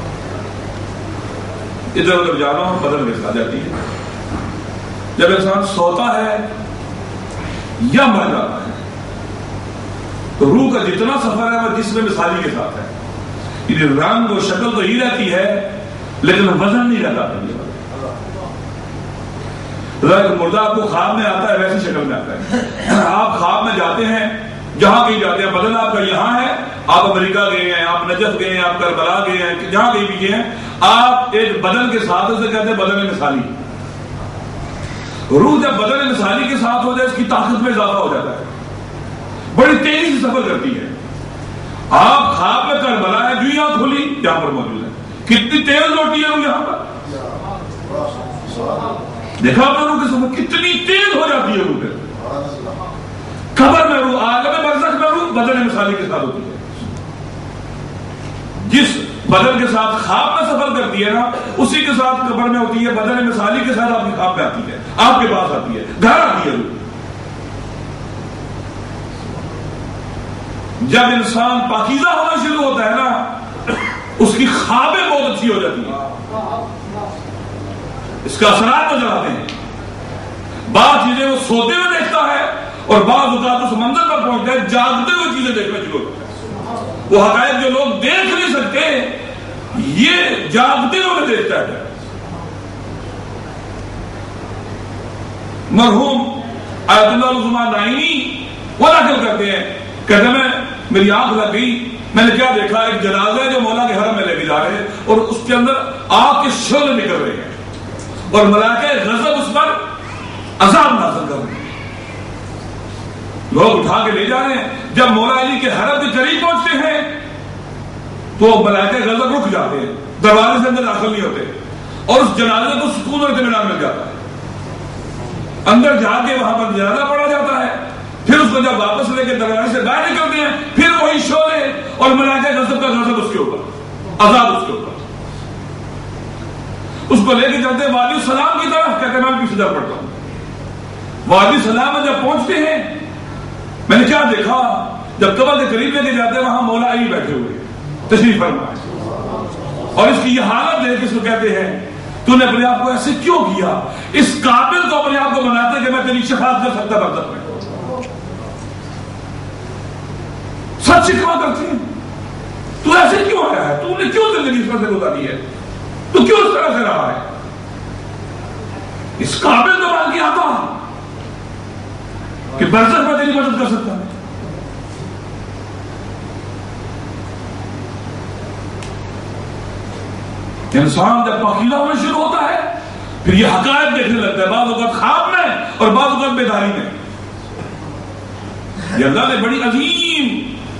ادھر ادھر جانا اور بدن کے ساتھ جاتی ہے. جب انسان سوتا ہے یا مر جاتا ہے تو روح کا جتنا سفر ہے وہ جسم مثالی کے ساتھ ہے. یعنی رنگ و شکل تو ہی رہتی ہے لیکن وزن نہیں رہتا. مردہ آپ کو خواب میں آتا ہے ویسی شکل میں آتا ہے. آپ خواب میں جاتے ہیں جہاں کہیں جاتے ہیں بدن آپ کا یہاں ہے. آپ امریکہ گئے ہیں آپ نجف گئے ہیں آپ کربلا گئے ہیں جہاں کہیں بھی گئے ہیں آپ ایک بدن کے ساتھ اسے کہتے ہیں بدن مثالی. روح جب بدن مثالی کے ساتھ ہو جائے اس کی طاقت میں اضافہ ہو جاتا ہے. بڑی تیزی سے سفر کرتی ہے. آپ خواب میں کربلا ہے جو یہاں کھلی یہاں پر موجود ہے. کتنی تیز لوٹی ہے روح یہاں پر. دیکھا آپ نے روح کے سفر کتنی تیز ہو جاتی ہے روح. قبر میں روح عالم برزخ میں روح بدن مثالی کے ساتھ ہوتی ہے. جس بدن کے ساتھ خواب میں سفر کرتی ہے نا اسی کے ساتھ قبر میں ہوتی ہے. بدن مثالی کے ساتھ آپ کی خواب میں آتی ہے آپ کے پاس آتی ہے گھر آتی ہے روح. جب انسان پاکیزہ ہونا شروع ہوتا ہے نا اس کی خوابیں بہت اچھی ہو جاتی ہیں. اس کا اثرات نظر آتے ہیں. بعض چیزیں وہ سوتے ہوئے دیکھتا ہے اور بعض اوقات اس منظر پر پہنچتا ہے جاگتے ہوئے چیزیں دیکھنا شروع ہوتا ہے. وہ حقائق جو لوگ دیکھ نہیں سکتے یہ جاگتے ہوئے دیکھتا ہے. مرحوم آیت اللہ العظمہ نائینی وہ نقل کرتے ہیں کہتے ہیں میری آنکھ لگ گئی میں نے کیا دیکھا ایک جنازہ ہے جو مولا کے حرم میں لے کے جا رہے ہیں اور اس کے اندر آگ کے شعلے نکل رہے ہیں اور ملائکہ غضب اس پر عذاب نازل کر رہے ہیں. لوگ اٹھا کے لے جا رہے ہیں. جب مولا علی کے حرم کے قریب پہنچتے ہیں تو ملائکہ غضب رک جاتے ہیں دروازے سے اندر داخل نہیں ہوتے اور اس جنازے کو سکون اور اطمینان مل جاتا ہے. اندر جا کے وہاں پر جنازہ پڑا جاتا ہے. پھر اس کو جب واپس لے کے دروازے سے باہر نکلتے ہیں پھر وہی شعلے اور ملائکہ غضب کا غضب اس کے اوپر. عذاب اس کے اوپر. اس کو لے کے چلتے وادی السلام کی طرف, کہتے ہیں میں پیچھے جا پڑتا ہوں. وادی السلام میں جب پہنچتے ہیں میں نے کیا دیکھا, جب قبر کے قریب لے کے جاتے ہیں وہاں مولا علی بیٹھے ہوئے تشریف فرما, اور اس کی یہ حالت دیکھ کے اس کو کہتے ہیں تو نے اپنے آپ کو ایسے کیوں کیا, اس قابل کو اپنے آپ کو بناتے کہ میں تیری شفاعت کر سکتا برزخ میں. سچ شکوا کرتے ہیں تو ایسے کیوں آیا ہے, تو نے کیوں زندگی اس طرح سے گزاری ہے, تو کیوں اس طرح سے رہا ہے, اس قابل کو بن کے آتا کہ برزخ میں تیری مدد کر سکتا ہے. انسان جب پاکیزہ ہونا شروع ہوتا ہے پھر یہ حقائق دیکھنے لگتا ہے, بعض اوقات خواب میں اور بعض اوقات بیداری میں. یہ اللہ نے بڑی عظیم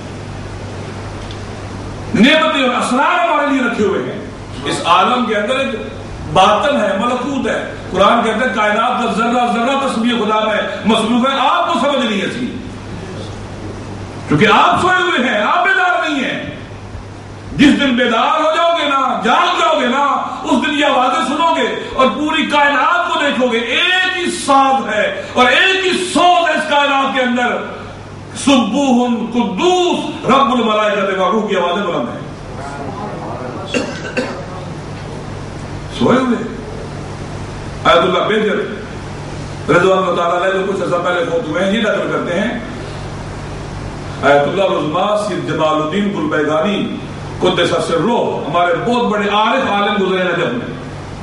نعمتیں اور اسرار ہمارے لیے رکھے ہوئے ہیں. اس عالم کے اندر ایک باطن ہے, ملکوت ہے. قرآن کہتے ہیں کائنات کا ذرہ ذرہ تسبیح خدا میں مصروف ہے, آپ کو سمجھ نہیں ہے کیونکہ آپ سوئے ہوئے ہیں, آپ بیدار نہیں ہیں. جس دن بیدار ہو جاؤ گے نا, جاگ جاؤ گے نا, اس دن یہ آوازیں سنو گے اور پوری کائنات کو دیکھو گے. ایک ہی ساز ہے اور ایک ہی صوت ہے اس کائنات کے اندر, سبوح قدوس رب الملائکۃ والروح کی آوازیں بلند ہیں. سوئے ہوئے آیت اللہ بیجر رضوان اللہ تعالیٰ علیہ جو کچھ عرصہ پہلے فوت ہوئے ہیں, یہ نقل کرتے ہیں آیت اللہ رضما سید جمال الدین گلبیگانی قدس سرہ, ہمارے بہت بڑے عارف عالم گزرے نجف میں,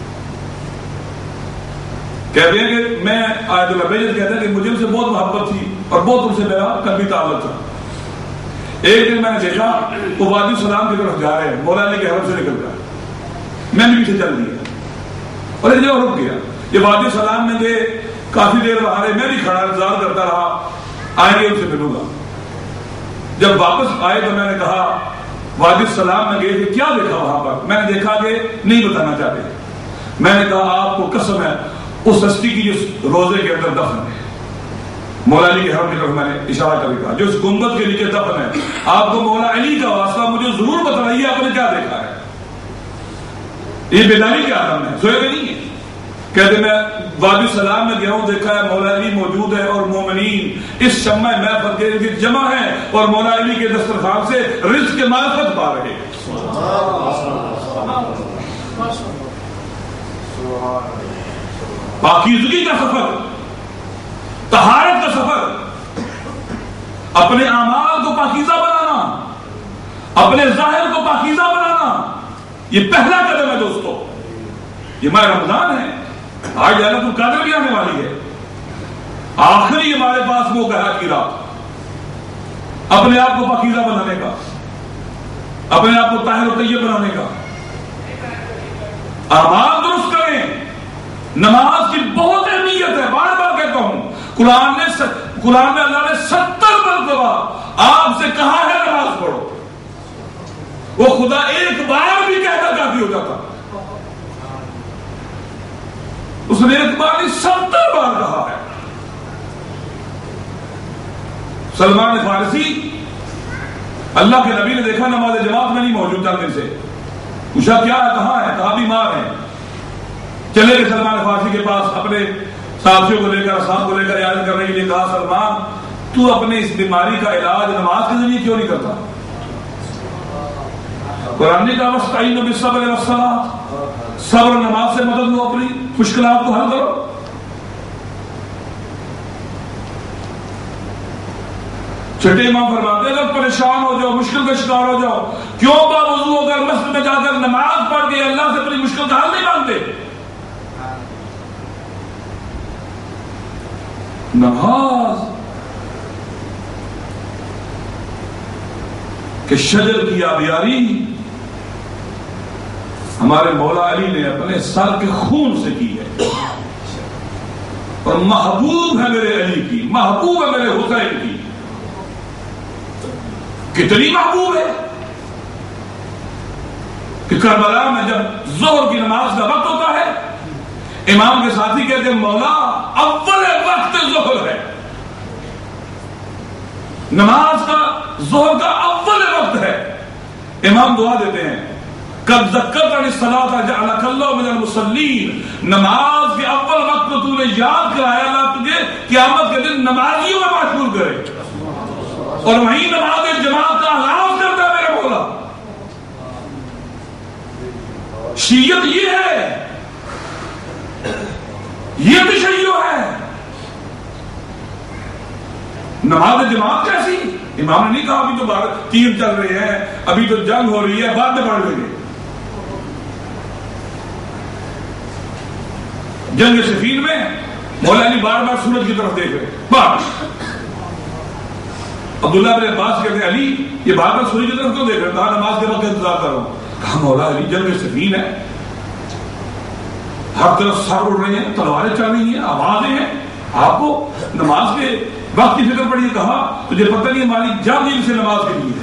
کہتے ہیں کہ میں آیت اللہ بیجر کہتا ہے کہ مجھے ان سے بہت محبت تھی اور بہت ان سے میرا قلبی تعلق تھا. ایک دن میں نے دیکھا وہ وادی السلام کی طرف جا رہے ہیں, مولا علی کے حرم سے نکل گیا, میں نے پیچھے چل دیا اور ایک جگہ رک گیا. یہ وادی السلام میں گئے, کافی دیر وہاں رہے, میں بھی کھڑا انتظار کرتا رہا آئیں گے ان سے ملوں گا. جب واپس آئے تو میں نے کہا وادی السلام میں گئے تھے, کیا دیکھا وہاں پر؟ میں نے دیکھا کہ نہیں بتانا چاہتے. میں نے کہا آپ کو قسم ہے اس ہستی کی جو روزے کے اندر دفن ہے, مولا علی کے حرم کی طرف میں نے اشارہ کر دیا, جو اس گنبد کے نیچے دفن ہے, آپ کو مولا علی کا واسطہ مجھے ضرور بتائیے آپ نے کیا دیکھا ہے. یہ بیداری کے عالم ہے, سوئے نہیں ہے. کہتے میں وادی السلام میں گیا ہوں, دیکھا ہے مولا علی موجود ہے اور مومنین اس شمع محفل کے ارد جمع ہے اور مولا علی کے دسترخوان سے رزق کے معرفت پا رہے ہیں. پاکیزگی کا سفر, طہارت کا سفر, اپنے اعمال کو پاکیزہ بنانا, اپنے ظاہر کو پاکیزہ بنانا, یہ پہلا قدم ہے دوستو. یہ ماہ رمضان ہے, آج لیلۃ القدر بھی آنے والی ہے, آخری ہمارے پاس موقع ہے کی رات, اپنے آپ کو پاکیزہ بنانے کا, اپنے آپ کو طاہر و طیب بنانے کا. اعمال درست کریں. نماز کی بہت اہمیت ہے, بار بار کہتا ہوں. قرآن میں اللہ نے 70 مرتبہ آپ سے کہا ہے نماز پڑھو. وہ خدا ایک بار بھی کہتا کافی ہو جاتا, اس نے ایک بار نہیں 70 بار کہا ہے. سلمان فارسی اللہ کے نبی نے دیکھا نماز جماعت میں نہیں موجود, چند دن سے پوچھا کیا ہے, کہاں ہے, کہا بیمار ہے. چلے گئے سلمان فارسی کے پاس, اپنے ساتھیوں کو لے کر, اصحاب کو لے کر عیادت کرنے کے لیے. کہا سلمان تو اپنے اس بیماری کا علاج نماز کے ذریعے کیوں نہیں کرتا؟ قرآن نے کہا وَاسْتَعِينُوا بِالصَّبْرِ وَالصَّلَاةِ, صبر و نماز سے مدد لو, اپنی مشکلات کو حل کرو. چھٹے امام فرماتے ہیں اگر پریشان ہو جاؤ, مشکل کا شکار ہو جاؤ, کیوں باوضو ہو کر مسجد میں جا کر نماز پڑھ کے اللہ سے اپنی مشکل کا حل نہیں مانگتے؟ نماز کہ شجر کی آبیاری ہمارے مولا علی نے اپنے سر کے خون سے کی ہے, اور محبوب ہے میرے علی کی, محبوب ہے میرے حسین کی. کتنی محبوب ہے کہ کربلا میں جب ظہر کی نماز کا وقت ہوتا ہے, امام کے ساتھی کہتے ہیں مولا اول وقت ظہر ہے, نماز کا ظہر کا اول وقت ہے. امام دعا دیتے ہیں قد ذکرتنی الصلاۃ جعلک اللہ من المصلین، نماز کے اول وقت کو تو نے یاد کرایا، اللہ تجھے قیامت کے دن نمازیوں میں مشغول کرے، اور وہیں نماز جماعت کا آغاز کرتا ہے میرا مولا۔ شیعت یہ ہے، یہ تشیع ہے۔ نماز جماعت کیسی؟ امام نے نہیں کہا ابھی تو تیر چل رہے ہیں، ابھی تو جنگ ہو رہی ہے، بعد میں پڑھ لیں گے۔ جنگ صفین میں مولا علی بار بار سورج کی طرف دیکھ رہے، بار عبداللہ بن عباس کہتے ہیں علی یہ بار بار سورج کی طرف کیوں دیکھ رہے؟ کہا نماز کے وقت انتظار کر رہا ہوں۔ کہا مولا علی جنگ صفین ہے، ہر طرف سر اڑ رہے ہیں، تلواریں چل رہی ہیں، آوازیں ہیں، آپ کو نماز کے وقت کی فکر پڑی ہے۔ کہا تجھے پتہ نہیں ہماری جان دل سے نماز کے لیے ہے۔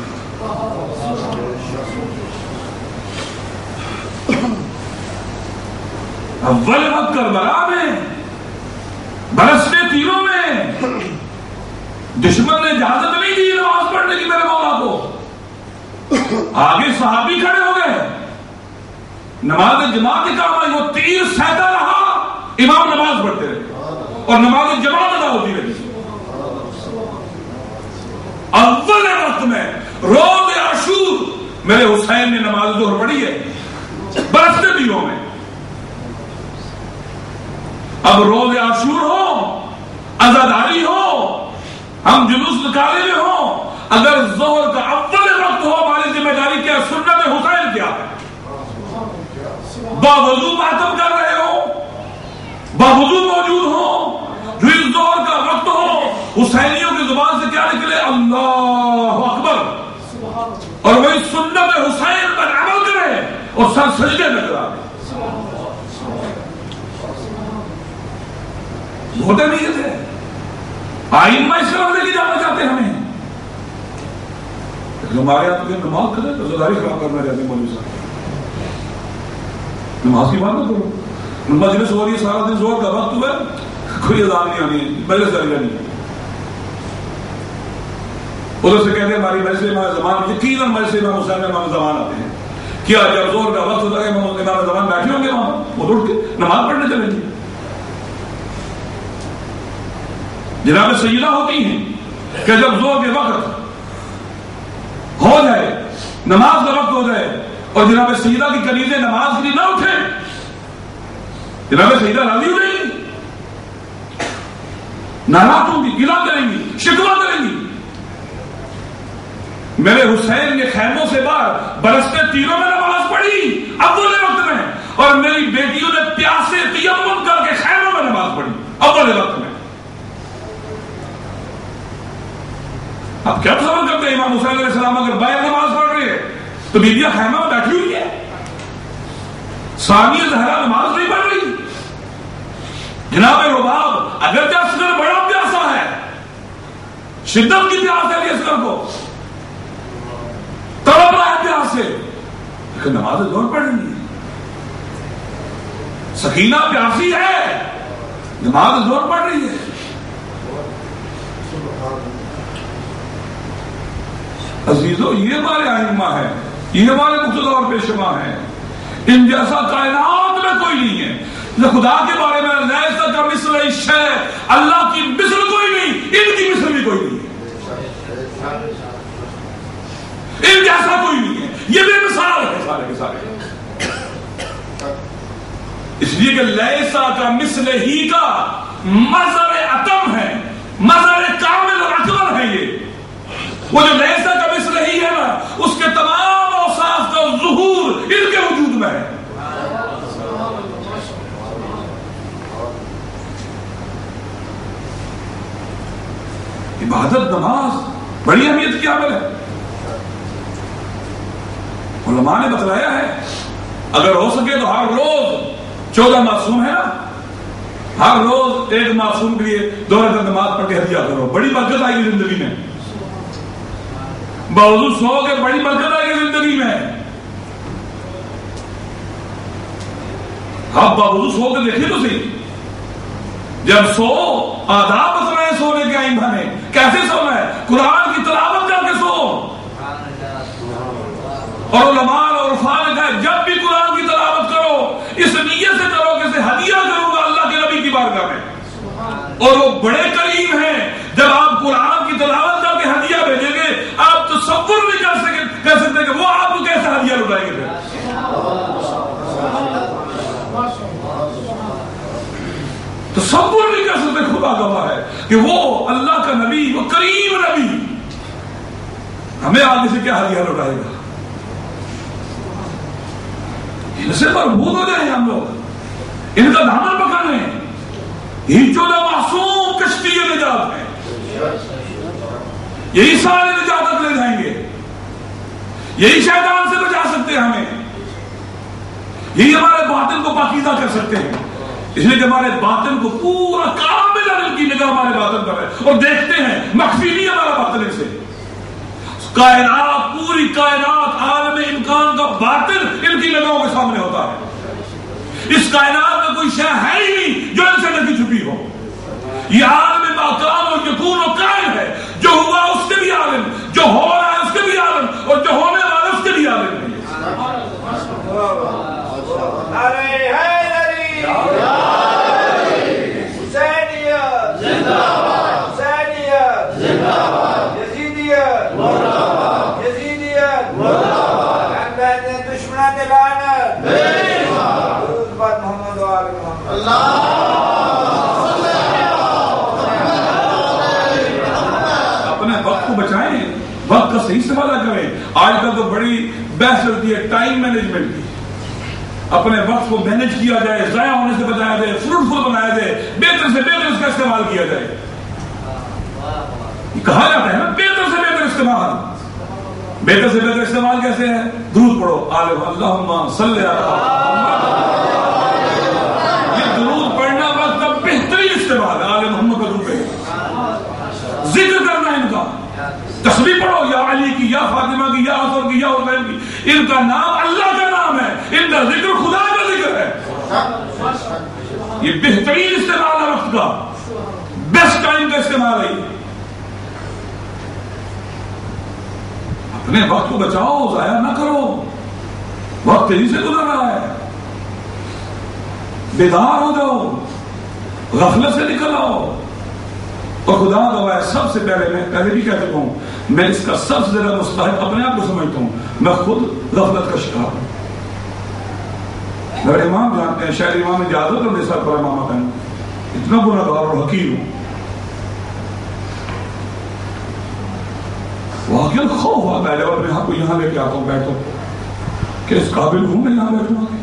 اول وقت کربلا میں برستے تیروں میں دشمن نے اجازت نہیں دی نماز پڑھنے کی میرے مولا کو، آگے صحابی کھڑے ہو گئے، نماز جماعت کے کام آئی، وہ تیر سہتا رہا، امام نماز پڑھتے رہے اور نماز جماعت ادا ہوتی رہی۔ اول وقت میں روز عاشور میرے حسین نے نماز ظہر پڑھی ہے برستے تیروں میں۔ اب روز عاشور ہو، عزاداری ہو، ہم جلوس نکالے میں ہو، اگر ظہر کا اول وقت ہو، ہماری ذمہ داری کیا؟ سنت حسین کیا ہے؟ باوضو ماتم کر رہے ہو، باوضو موجود ہو، جو اس ظہر کا وقت ہو، حسینیوں کی زبان سے کیا نکلے؟ اللہ اکبر، اور وہی سنت حسین پر عمل کرے اور سر سجدے میں کرا دے۔ ہوتے نہیں تھے آئمہ اس طرح لے کے جانا چاہتے ہیں ہمیں، ہمارے یہاں تو نماز کرے تو زداری خراب کرنا چاہتے ہیں مولوی صاحب، نماز کی بات نہ کرو، مجلس ہو رہی ہے سارا دن، زور کا وقت ہوا ہے، کوئی اذان نہیں آنی، مجلس جاریہ نہیں ہے، ادھر سے کہتے ہیں ہماری مجلس امام زمان، یقیناً مجلس امام حسین امام زمان آتے ہیں، کیا جب زور کا وقت ہوتا ہے امام زمان بیٹھے ہوں گے وہاں، وہ اٹھ کے نماز پڑھنے چلیں گے۔ جناب سیدہ ہوتی ہیں کہ جب زور کے وقت ہو جائے، نماز کا وقت ہو جائے اور جناب سیدہ کی کنیزیں نماز کے لیے نہ اٹھیں، جناب سیدہ راضی ہو جائیں گی، ناراض ہوں گی، گلہ کریں گی، شکوہ کریں گی۔ میرے حسین نے خیموں سے باہر برستے تیروں میں نماز پڑھی اول وقت میں، اور میری بیٹیوں نے پیاسے تیمم کر کے خیموں میں نماز پڑھی اول وقت میں۔ اب کیا تصور کرتے ہیں امام حسین علیہ السلام اگر باہر نماز پڑھ رہے ہیں تو بیویاں خیمہ میں بیٹھی ہوئی ہے، ثانیہ زہرا نماز نہیں پڑھ رہی، جناب رباب اگرچہ اصغر بڑا پیاسا ہے، شدت کی پیاس ہے اصغر کو، تڑپ رہا ہے پیاس سے، لیکن نماز ظہر پڑھ رہی ہے۔ سکینہ پیاسی ہے، نماز ظہر پڑھ رہی ہے۔ عزیزو یہ ہمارے ائمہ ہیں، یہ ہمارے مقتدی اور پیشوا ہیں، ان جیسا کائنات میں کوئی نہیں ہے۔ خدا کے بارے میں لیس کمثلہ شیء، اللہ کی مثل کوئی نہیں، ان کی مثل بھی کوئی نہیں ہے، ان جیسا کوئی نہیں ہے، یہ بے مثال ہے سارے کے سارے۔ اس لیے کہ لیسا کمثلہ ہی کا مظہر اتم ہے، مظہر کامل اور اکمل ہے۔ یہ وہ جو لیسا کا مثل ہی ہے نا، اس کے تمام اوصاف کا ظہور ان کے وجود میں ہے۔ عبادت نماز بڑی اہمیت کی عمل ہے، علماء نے بتلایا ہے، اگر ہو سکے تو ہر روز 14 معصوم ہے نا، ہر روز ایک معصوم کے لیے 2 رکعت نماز پڑھ کے ہدیہ کرو، بڑی برکت آئے گی زندگی میں، باوضو سو کے بڑی برکت آئے گی زندگی میں۔ آپ باوضو سو کے دیکھیں تو صحیح، جب سو آداب بتنا ہے سونے کے ائمہ نے، کیسے سونا ہے؟ قرآن کی تلاوت کر کے سو، اور علماء اور عرفاء نے کہا جب تصور نہیں کر سکتے. خدا گواہ ہے کہ وہ اللہ کا نبی، وہ کریم نبی ہمیں آگے سے کیا ہدیہ لوٹائے گا. ان سے مربوط ہو جائیں ہم لوگ، ان کا دامن پکڑ لیں. یہی 14 معصوم کشتی نجات ہے، یہی سارے نجات لے جائیں گے، یہی شیطان سے بچا سکتے ہیں ہمیں، یہی ہمارے باطن کو پاکیزہ کر سکتے ہیں. اس لیے کہ ہمارے باطن کو پورا کامل عقل کی نگاہ ہمارے باطن پر ہے اور دیکھتے ہیں مخفی نہیں ہمارا باطن سے. کائنات، پوری کائنات، عالم امکان کا باطن ان کی نگاہوں کے سامنے ہوتا ہے. اس کائنات میں کوئی شے ہے ہی نہیں جو ان سے ڈھکی چھپی ہو. یہ عالم مقام اور یکون و کائن ہے. جو ہوا اس کے بھی عالم، جو ہو رہا ہے اس کے بھی عالم، اور جو ہونے والا ہے اس کے بھی عالم ہے. حسینیت زندہ باد، حسینیت زندہ باد، یزیدیت مردہ باد، یزیدیت مردہ باد، دشمنان لعنت درود بر محمد و آل محمد. اپنے وقت کو بچائیں، وقت کا صحیح استعمال کریں. آج کل تو بڑی بحث چلتی ہے ٹائم مینجمنٹ کی. اپنے وقت کو مینج کیا جائے، ضائع ہونے سے بچایا جائے، فروٹفل بنایا جائے، بہتر سے بہتر اس کا استعمال کیا جائے. یہ کہا جاتا ہے نا بہتر سے بہتر استعمال. بہتر سے بہتر استعمال کیسے ہے؟ درود پڑھو، اللہم صلی علی. یہ درود پڑھنا وقت کا بہترین استعمال ہے. آل محمد کا درود ہے، ذکر کرنا ان کا. تسبیح پڑھو، یا علی کی، یا فاطمہ کی، یا حسن کی، یا حسین کی. ان کا نام اللہ کا نام ہے، ان کا ذکر خدا کا ذکر ہے. یہ بہترین استعمال ہے وقت کا، بیسٹ ٹائم کا استعمال ہے. اپنے وقت کو بچاؤ، ضائع نہ کرو. وقت تیزی سے گزر رہا ہے. بیدار ہو جاؤ، غفلت سے نکل آؤ. اور خدا گواہ سب سے پہلے، میں پہلے بھی کہہ چکا ہوں، میں اس کا سب سے زیادہ مستحق اپنے آپ کو سمجھتا ہوں. میں خود غفلت کا شکار ہوں. میرے امام جانتے ہیں، شاید امام اجازت اور نثار پر امامہ کہنا، اتنا گناہگار اور حقیر ہوں. واقعی خوف آتا ہے جب اپنے آپ کو یہاں لے کے آتا ہوں، بیٹھتا ہوں کہ اس قابل ہوں میں یہاں بیٹھوں گا.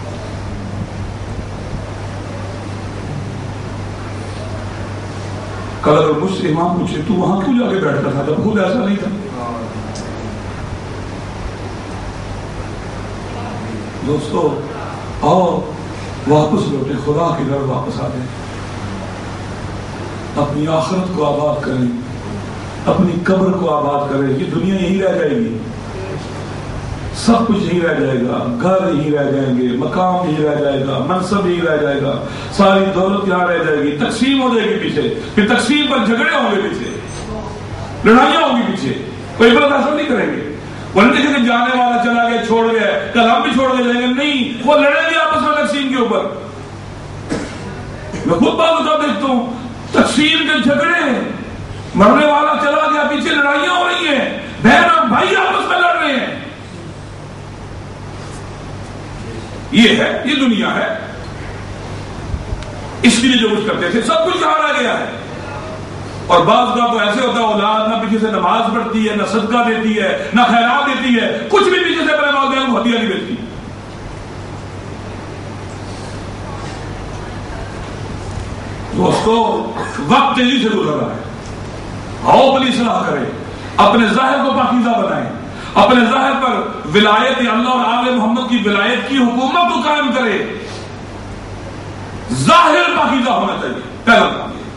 کل اگر مجھ سے امام پوچھے تو وہاں کیوں جا کے بیٹھتا تھا جب خود ایسا نہیں تھا؟ دوستو آؤ واپس لوٹے، خدا کی طرف واپس آ جائیں. اپنی آخرت کو آباد کریں، اپنی قبر کو آباد کریں. یہ دنیا یہی رہ جائے گی، سب کچھ یہی رہ جائے گا. گھر یہی رہ جائیں گے، مقام یہی رہ جائے گا، منصب یہی رہ جائے گا، ساری دولت یہاں رہ جائے گی. تقسیم ہو جائے گی پیچھے، پھر تقسیم پر جھگڑے ہوں گے پیچھے، لڑائیاں ہوں گی پیچھے. کوئی بڑا فیصلہ نہیں کریں گے. وہ نہیں دیکھیں کہ جانے والا چلا گیا، چھوڑ گیا، کل ہم بھی چھوڑ کے جائیں گے. نہیں، وہ لڑیں گے آپس میں تقسیم کے اوپر. میں خود بات بتا دیکھتا ہوں، تقسیم کے جھگڑے، مرنے والا چلا گیا، پیچھے لڑائیاں ہو رہی ہیں، بہن اور بھائی آپس میں لڑ رہے ہیں. یہ ہے، یہ دنیا ہے. اس لیے جو کچھ کرتے تھے سب کچھ یہاں رہ گیا ہے. اور بعض کا تو ایسے ہوتا ہے، اولاد نہ پیچھے سے نماز پڑھتی ہے، نہ صدقہ دیتی ہے، نہ خیرات دیتی ہے، کچھ بھی پیچھے سے اپنے والدین کو ہدیہ نہیں دیتی. دوستو وقت تیزی سے گزر رہا ہے. آؤ اپنی اصلاح کریں، اپنے ظاہر کو پاکیزہ بنائیں، اپنے ظاہر پر ولایت اللہ اور آل محمد کی ولایت کی حکومت کو قائم کرے. ظاہر پاکیزہ ہونا چاہیے. پہلا کام یہ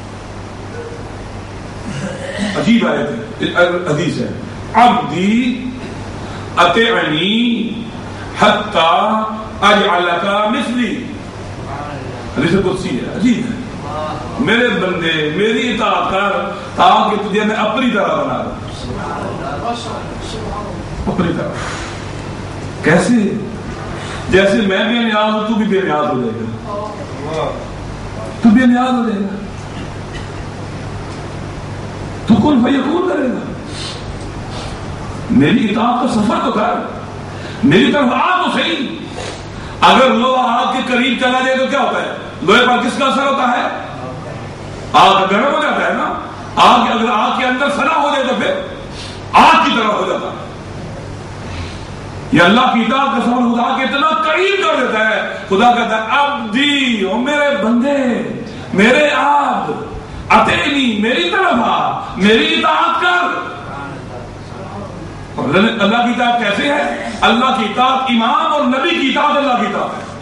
عجیب آیت ہے، حدیث ہے، عبدی اطیعنی حتی اجعلک مثلی. حدیث قدسی ہے، عجیب ہے. میرے بندے میری اطاعت کر تاکہ تجھے میں اپنی طرح بنا دوں. اپنی طرح کیسے؟ جیسے میں بے نیاز ہوں تو بھی بے نیاز ہو جائے گا. تو بے نیاز ہو جائے گا، تو کن فیکون کرے گا. میری اطاعت کا سفر تو کر، میری طرف آ تو صحیح. اگر لوہا آگ کے قریب چلا جائے تو کیا ہوتا ہے؟ لوہے پر کس کا اثر ہوتا ہے؟ آگ گرم ہو جاتا ہے نا. آگ اگر آگ کے اندر سنا ہو جائے تو پھر آگ کی طرح ہو جاتا ہے. یہ اللہ کی اطاعت کا سبب خدا کے اتنا قریب کر دیتا ہے. خدا کہتا ہے عبدی، او میرے بندے، میرے عبد، اطیعنی، میری طرف آ، میری اطاعت کر. اللہ کی اطاعت کیسے ہے؟ اللہ کی اطاعت امام اور نبی کی اطاعت اللہ کی اطاعت ہے.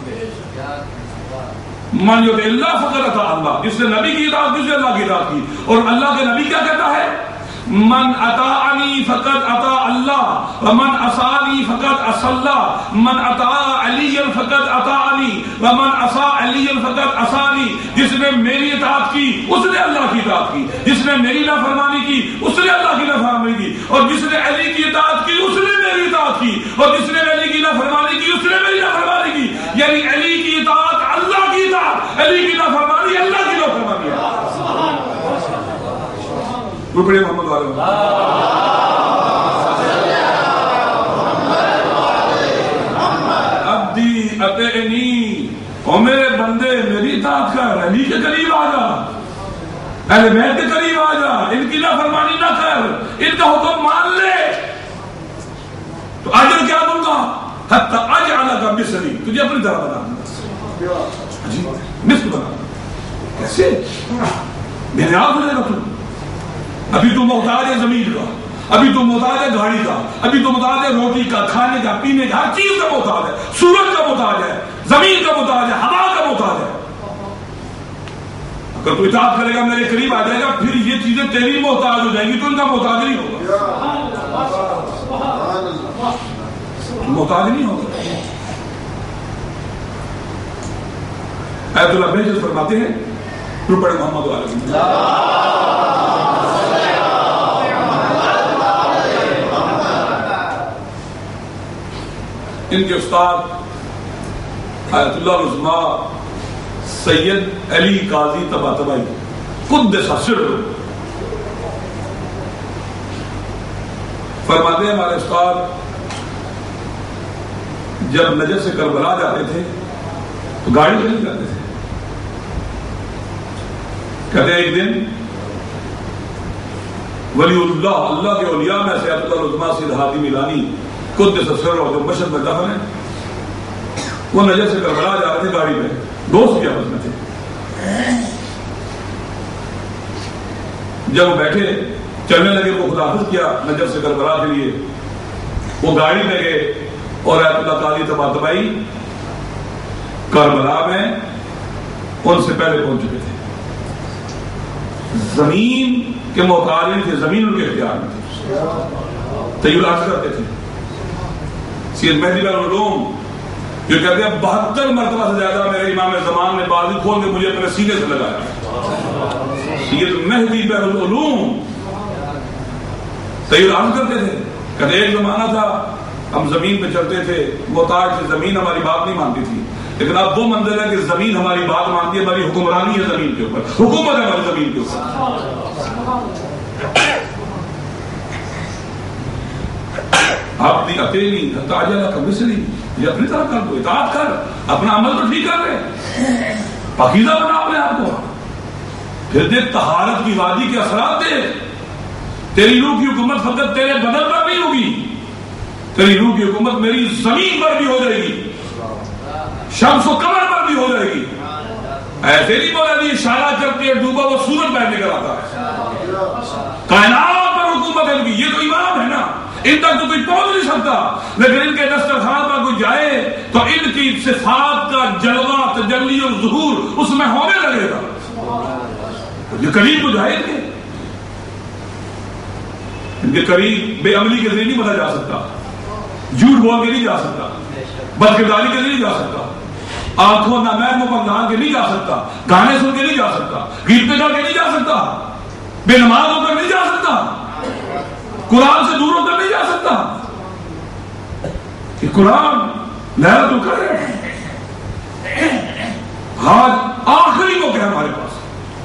من یطع اللہ فقد اطاع اللہ، جس نے نبی کی اطاعت کی، جس نے اللہ کی اطاعت کی. اور اللہ کے نبی کیا کہتا ہے؟ من اطاعنی فقد اطاع اللہ ومن عصانی فقد عصى اللہ، من اطاع علی فقد اطاعنی ومن عصى علی فقد عصانی. جس نے میری اطاعت کی اس نے اللہ کی اطاعت کی، جس نے میری نافرمانی کی اس نے اللہ کی نافرمانی کی، اور جس نے علی کی اطاعت کی اس نے میری اطاعت کی، اور جس نے علی کی نافرمانی کی اس نے میری نافرمانی کی. یعنی علی کی اطاعت اللہ کی اطاعت، علی کی نافرمانی اللہ کی نافرمانی ہے. بڑے محمد والے عبدی اطیعنی، او میرے بندے میری اطاعت کر، علی کے قریب آ جا، اہل بیت کے قریب آ جا، ان کی نافرمانی نہ کر، ان کا حکم مان لے تو اجر کیا دوں گا؟ حتی اجعلک مثلی، تجھے اپنی طرح بنا دوں گا. مثل بنا دوں. کیسے؟ میرے آپ ہو جائے گا. ابھی تو محتاج ہے زمین کا، ابھی تو محتاج ہے گاڑی کا، ابھی تو محتاج ہے روٹی کا، کھانے کا، پینے کا، ہر چیز کا محتاج ہے. سورج کا محتاج ہے، زمین کا محتاج ہے، ہوا کا محتاج ہے. اگر تو اطاعت کرے گا میرے قریب آ جائے گا، پھر یہ چیزیں تیری محتاج ہو جائیں گی، تو ان کا محتاج نہیں ہوگا. محتاج نہیں ہوگا. ایت اللہ بہجت فرماتے ہیں پڑے محمد والے ان کے استاد آیت اللہ العظمیٰ سید علی قاضی طباطبائی قدس سرہ فرماتے ہیں ہمارے استاد جب نجف سے کربلا جاتے تھے تو گاڑی میں نہیں جاتے تھے. کہتے ہیں ایک دن ولی اللہ، اللہ کے اولیاء میں سے آیت اللہ العظمیٰ سید ہادی میلانی قدس سرہ جو مشہد میں دفن ہے، وہ نجف سے کربلا جا رہے تھے گاڑی میں، دوست کے آپس میں تھے. جب وہ بیٹھے چلنے لگے، وہ خداحافظ کیا نجف سے کربلا کے لیے، وہ گاڑی میں گئے اور آیت اللہ قاضی طباطبائی کربلا میں ان سے پہلے پہنچ چکے تھے. زمین کے محتاج نہیں تھے، زمین ان کے اختیار میں تھی. طیب عرض کرتے تھے سید مہدی العلوم جو کہتے ہیں 72 مرتبہ سے زیادہ میرے امام زمان نے بازو کھول کے مجھے اپنے سینے سے لگایا. سید مہدی العلوم طیب عرض کرتے تھے، کہتے ایک زمانہ تھا ہم زمین پہ چلتے تھے، محتاج تھے، زمین ہماری بات نہیں مانتی تھی، لیکن اب وہ منزل ہے کہ زمین ہماری بات مانتی ہے، ہماری حکمرانی ہے زمین کے اوپر، حکومت ہے ہماری زمین کے اوپر. آپ دی اطیعنی حتی اجعلک مثلی، یہ اپنی طرح کر دو، اطاعت کر، اپنا عمل تو ٹھیک کر رہے، پاکیزہ بنا اپنے آپ کو. پھر دیکھ طہارت کی وادی کے اثرات دیکھ. تیری روح کی حکومت فقط تیرے بدن پر نہیں ہوگی، تیری روح کی حکومت میری زمین پر بھی ہو جائے گی، شمس و قمر پر بھی ہو جائے گی. ایسے نہیں بولا نہیں اشارہ کرتے ہیں ڈوبا وہ سورج بیٹھنے کر آتا ہے. کائنات پر حکومت ہے ان کی. یہ تو امام ہے نا، ان تک تو کوئی پہنچ نہیں سکتا، لیکن ان کے دسترخوان پر کوئی جائے تو ان کی صفات کا جلوہ تجلی اور ظہور اس میں ہونے لگے گا. یہ قریب تو جائے ان کے قریب بے عملی کے ذریعے نہیں بنا جا سکتا، جھوٹ بول کے نہیں جا سکتا، بدکرداری کے نہیں جا سکتا، آنکھوں نامحرموں پر نہا کے نہیں جا سکتا، گانے سن کے نہیں جا سکتا، گیت پہ کر کے نہیں جا سکتا، بے نماز ہو کر نہیں جا سکتا، قرآن سے دور ہو کر نہیں جا سکتا. کہ قرآن لیلۃ القدر آج آخری موقع ہے ہمارے پاس،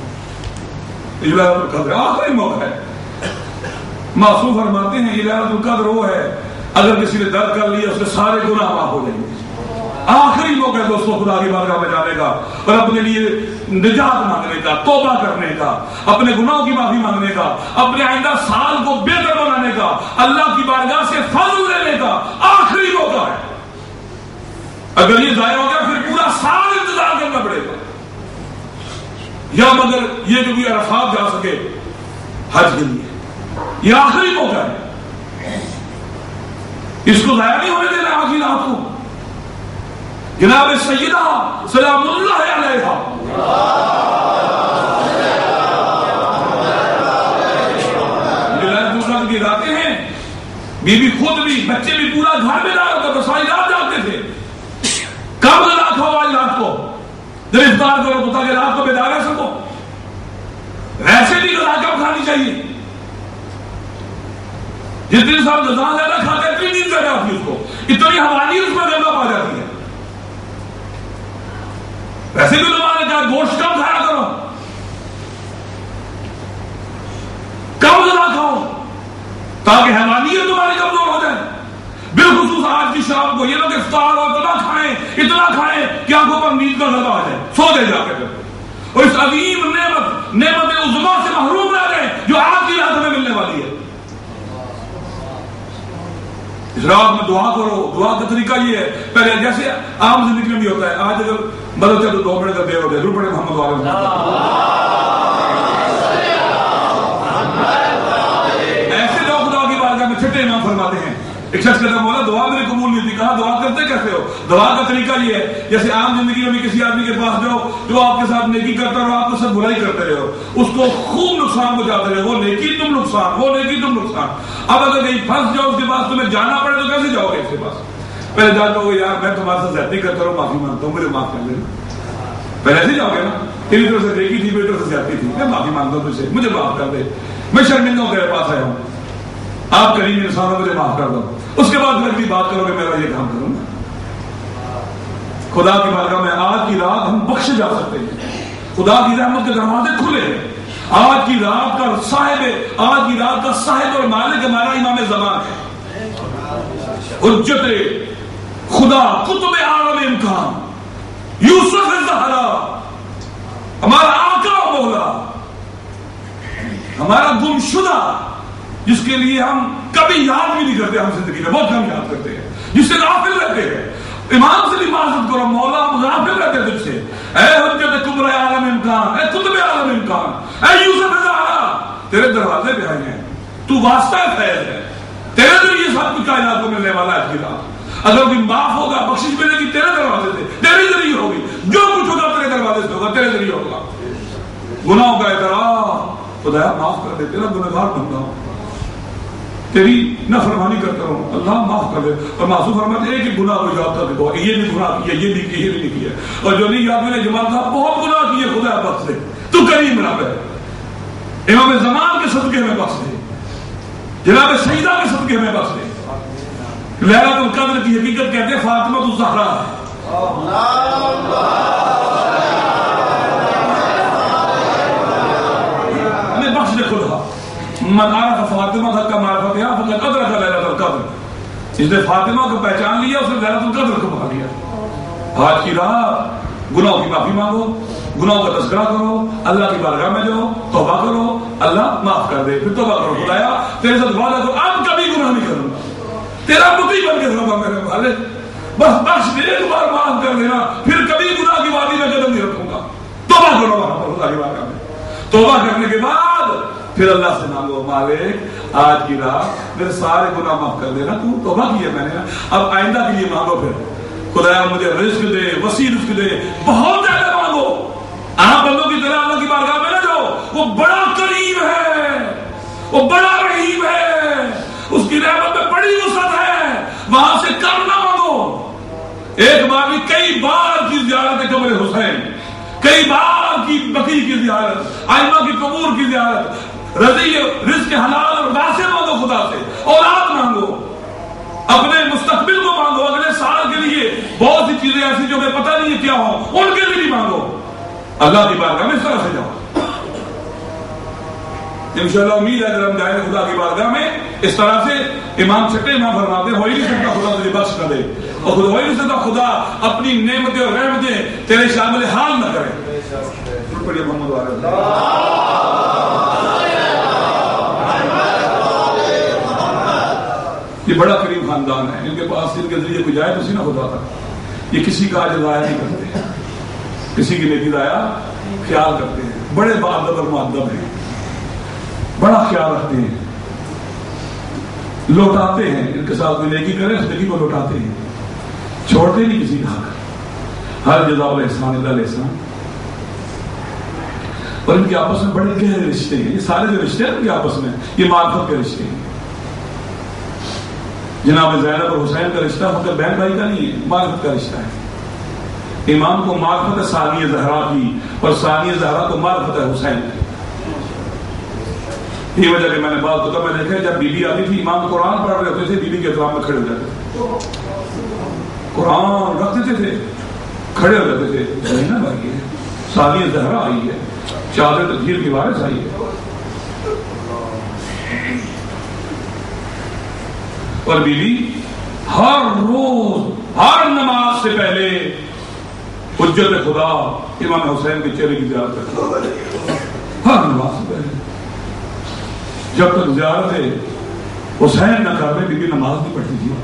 لیلۃ القدر آخری موقع ہے. معصوم فرماتے ہیں لیلۃ القدر وہ ہے اگر کسی نے درد کر لیا اس کے سارے گناہ معاف ہو جائیں گے. آخری موقع ہے دوستوں خدا کی بارگاہ میں جانے کا اور اپنے لیے نجات مانگنے کا، توبہ کرنے کا، اپنے گناہوں کی معافی مانگنے کا، اپنے آئندہ سال کو بہتر بنانے کا، اللہ کی بارگاہ سے فضل لینے کا آخری موقع ہے۔ اگر یہ ضائع ہو گیا پھر پورا سال انتظار کرنا پڑے گا، یا مگر یہ جو بھی عرفات جا سکے حج کے لیے، یہ آخری موقع ہے، اس کو ضائع نہیں ہونے دینا آخری رات کو۔ جناب سیدہ سلام اللہ علیہا دوسرا کی راتیں ہیں، بی بی خود بھی، بچے بھی، پورا گھر میں رہا ہوتا تو ساری رات جاگتے تھے۔ کم غذا کھاؤ آج رات کو، جب افطار کرو تو تاکہ رات کو بیدار رہ سکو۔ ویسے بھی غذا کم کھانی چاہیے، جتنے سال غذا زیادہ کھاتے اتنی نیند زیادہ آتی ہے، اس کو اتنی حوالت اس میں زیادہ پا جاتی ہے۔ ویسے بھی تمہارے کہا گوشت کم کھایا کرو، کم غذا کھاؤ تاکہ حیوانیت تمہاری کمزور ہو جائے۔ بالخصوص آج کی شام کو یہ لوگ افطار اور اتنا کھائیں کہ آنکھوں پر نیند کا غلبہ آ جائے، سو دے جا کے، اور اس عظیم نعمت عظمیٰ سے محروم رہ جائیں جو آج کی رات میں ملنے والی ہے۔ اس رات میں دعا کرو۔ دعا کا طریقہ یہ ہے، پہلے جیسے عام زندگی میں بھی ہوتا ہے، آج اگر مدد چلو 2 منٹ کا دیر ہو جائے ضرور پڑے محمد والے ایسے لوگ خدا کی بارگاہ میں چھٹے امام فرماتے ہیں۔ ایک شخص کہتا ہے مولا دعا میری قبول نہیں تھی، کہا دعا کرتے کیسے ہو؟ دعا کا طریقہ یہ ہے جیسے عام زندگی میں بھی کسی آدمی کے پاس جاؤ جو آپ کے ساتھ نیکی کرتا رہو، آپ کو سب برائی کرتے رہو، اس کو خوب نقصان پہنچاتے رہو، وہ نیکی تم نقصان، وہ نیکی تم نقصان۔ اب اگر کہیں پھنس جاؤ اس کے پاس تمہیں جانا پڑے تو کیسے جاؤ گے اس کے پاس؟ پہلے جا کے یار میں تمہارے ساتھ زیادتی کرتا رہوں، معافی مانگتا ہوں، مجھے معاف کر دینا۔ پہلے ایسے جاؤ گے نا، تیری طرف سے نیکی تھی، میری طرف سے زیادتی تھی، میں معافی مانگتا ہوں تجھ سے، مجھے معاف کر دے، میں شرمندہ ہوں تیرے پاس آیا ہوں، آپ کریم انسان ہو، مجھے معاف کر دو۔ اس کے بعد پھر اگلی بات کرو کہ میرا یہ کام کروں گا۔ خدا کی بارگاہ میں آج کی رات ہم بخشے جا سکتے ہیں، خدا کی رحمت کے دروازے کھلے ہیں۔ آج کی رات کا صاحب اور مالک ہمارا امام زمان ہے، حجت خدا، قطب عالم امکان، یوسف الزہرا، ہمارا آقا و مولا، ہمارا گمشدہ، جس کے لیے ہم کبھی یاد بھی نہیں کرتے، ہم زندگی میں بہت کم یاد کرتے ہیں، جس سے غافل رہتے ہیں۔ امام سے بھی معذرت کرو مولا، ہم غافل رہتے ہیں تجھ سے۔ اے حجت کبری عالم امکان، اے قطب عالم امکان، اے یوسف الزہرا، تیرے دروازے پہ آئے ہیں، تو واسطہ فیض ہے، تیرے ذریعے سب کچھ کائنات کو ملنے والا ہے۔ آج کی رات اگر کوئی معاف ہوگا، بخشش ملے گی تیرے دروازے سے، تیرے ذریعے ہوگی، جو کچھ ہوگا تیرے دروازے سے ہوگا، تیرے ذریعے ہوگا۔ گناہوں کا اعتراف، خدایا معاف کر دے، تیرا گنہگار بندہ ہوں، تیری نافرمانی کرتا ہوں، اللہ معاف کر دے۔ اور معصوم فرماتے ہیں کہ گناہ کو یاد کر دے، یہ بھی گناہ کیا، یہ بھی کیا، یہ بھی نہیں کیا، اور جو نہیں یاد میں نے جمال صاحب بہت گناہ کیے، خدا بخش دے، تو کریم رب ہے، امام زمان کے صدقے میں بخش دے، جناب سیدہ کے صدقے میں بخش دے۔ لیلۃ القدر کی حقیقت کہتے ہیں فاطمہ الزہرا ہے۔ ہمیں بخش دے خدا۔ من عرف فاطمہ کا معرفتها فقد ادرک لیلۃ القدر، جس نے فاطمہ کو پہچان لیا اس نے لیلۃ القدر کو پا لیا۔ آج کی رات گناہوں کی معافی مانگو، گناہوں کا تذکرہ کرو، اللہ کی بارگاہ میں جاؤ، توبہ کرو، اللہ معاف کر دے، پھر توبہ کرو، خدایا تیرے ساتھ وعدہ کرو اب کبھی گناہ نہیں کروں گا، تیرا مطیع بن کے رہوں گا میرے والے، بس بخش دے، ایک بار معاف کر دینا، پھر کبھی گناہ کی وادی میں قدم نہیں رکھوں گا۔ توبہ کرو وہاں پر خدا کی بارگاہ میں، توبہ کرنے کے بعد پھر اللہ سے مانگو مالک آج کی رات میرے سارے گناہ معاف کر دینا، تو توبہ کی ہے میں نے، اب آئندہ کے لیے مانگو، پھر خدایا مجھے رزق دے، وسیع رزق دے، بہت زیادہ مانگو۔ آپ بندوں کی طرح اللہ کی بارگاہ میں نہ جاؤ، وہ بڑا کریم ہے، وہ بڑا رحیم ہے، اس کی رحمت میں بڑی وسعت ہے، وہاں سے کم نہ مانگو۔ ایک بار بھی کئی بار کی زیارت قبر حسین، کئی بار کی بقیع کی زیارت، ائمہ کی قبور کی زیارت، رزق حلال اور واسع مانگو، خدا سے اولاد مانگو، اپنے مستقبل کو مانگو، اگلے سال کے لیے بہت سی چیزیں ایسی جو ہمیں پتہ نہیں ہے کیا ہوں، ان کے لیے بھی مانگو۔ اللہ کی بارگاہ میں اس طرح سے جاؤ، انشاءاللہ امید ہے اگر ہم جائیں خدا کی بارگاہ میں اس طرح سے امام چھٹے امام فرماتے ہیں ہو ہی نہیں سکتا خدا تجھے بخش نہ دے، اور خدا ہو ہی نہیں سکتا خدا اپنی نعمتیں اور رحمتیں تیرے شامل حال نہ کرے. پڑھیے محمد وعلیہ یہ بڑا کریم خاندان ہے، ان کے پاس ان کے ذریعے کوئی جائے تو سی نہ خدا تھا. یہ کسی کا عاجز ضائع نہیں کرتے، کسی کی نیکی ضائع خیال کرتے ہیں، بڑے باادب اور مؤدب ہیں، بڑا خیال رکھتے ہیں، لوٹاتے ہیں. ان کے ساتھ کوئی نیکی کرے اس نیکی کو لوٹاتے ہیں، چھوڑتے نہیں کسی کا حق. ہر جزاء الاحسان الا الاحسان. اور ان کے آپس میں بڑے گہرے رشتے ہیں. یہ سارے جو رشتے ہیں ان کے آپس میں یہ معرفت کے رشتے ہیں. جناب زینب اور حسین کا رشتہ فقط بہن بھائی کا نہیں ہے، معرفت کا رشتہ ہے. امام کو معرفت ہے ثانیہ زہرا کی، اور ثانیہ زہرا کو معرفت ہے حسین کی. یہ وجہ کہ میں نے بات کہا، میں دیکھا جب بی بی آتی تھی امام قرآن پڑھ رہے ہوتے تھے، بی بی کے احترام میں کھڑے ہو جاتے تھے، قرآن رکھتے تھے، کھڑے ہو جاتے تھے. زینب آئی ہے، ثانیہ زہرا آئی ہے، چادر تطہیر کی وارث آئی ہے. اور بی بی ہر روز ہر نماز سے پہلے حجت خدا امام حسین کے چہرے کی زیارت کرتی، ہر نماز سے پہلے. جب تک زیارت حسین نہ کر رہے بی بی نماز نہیں پڑھتی تھی.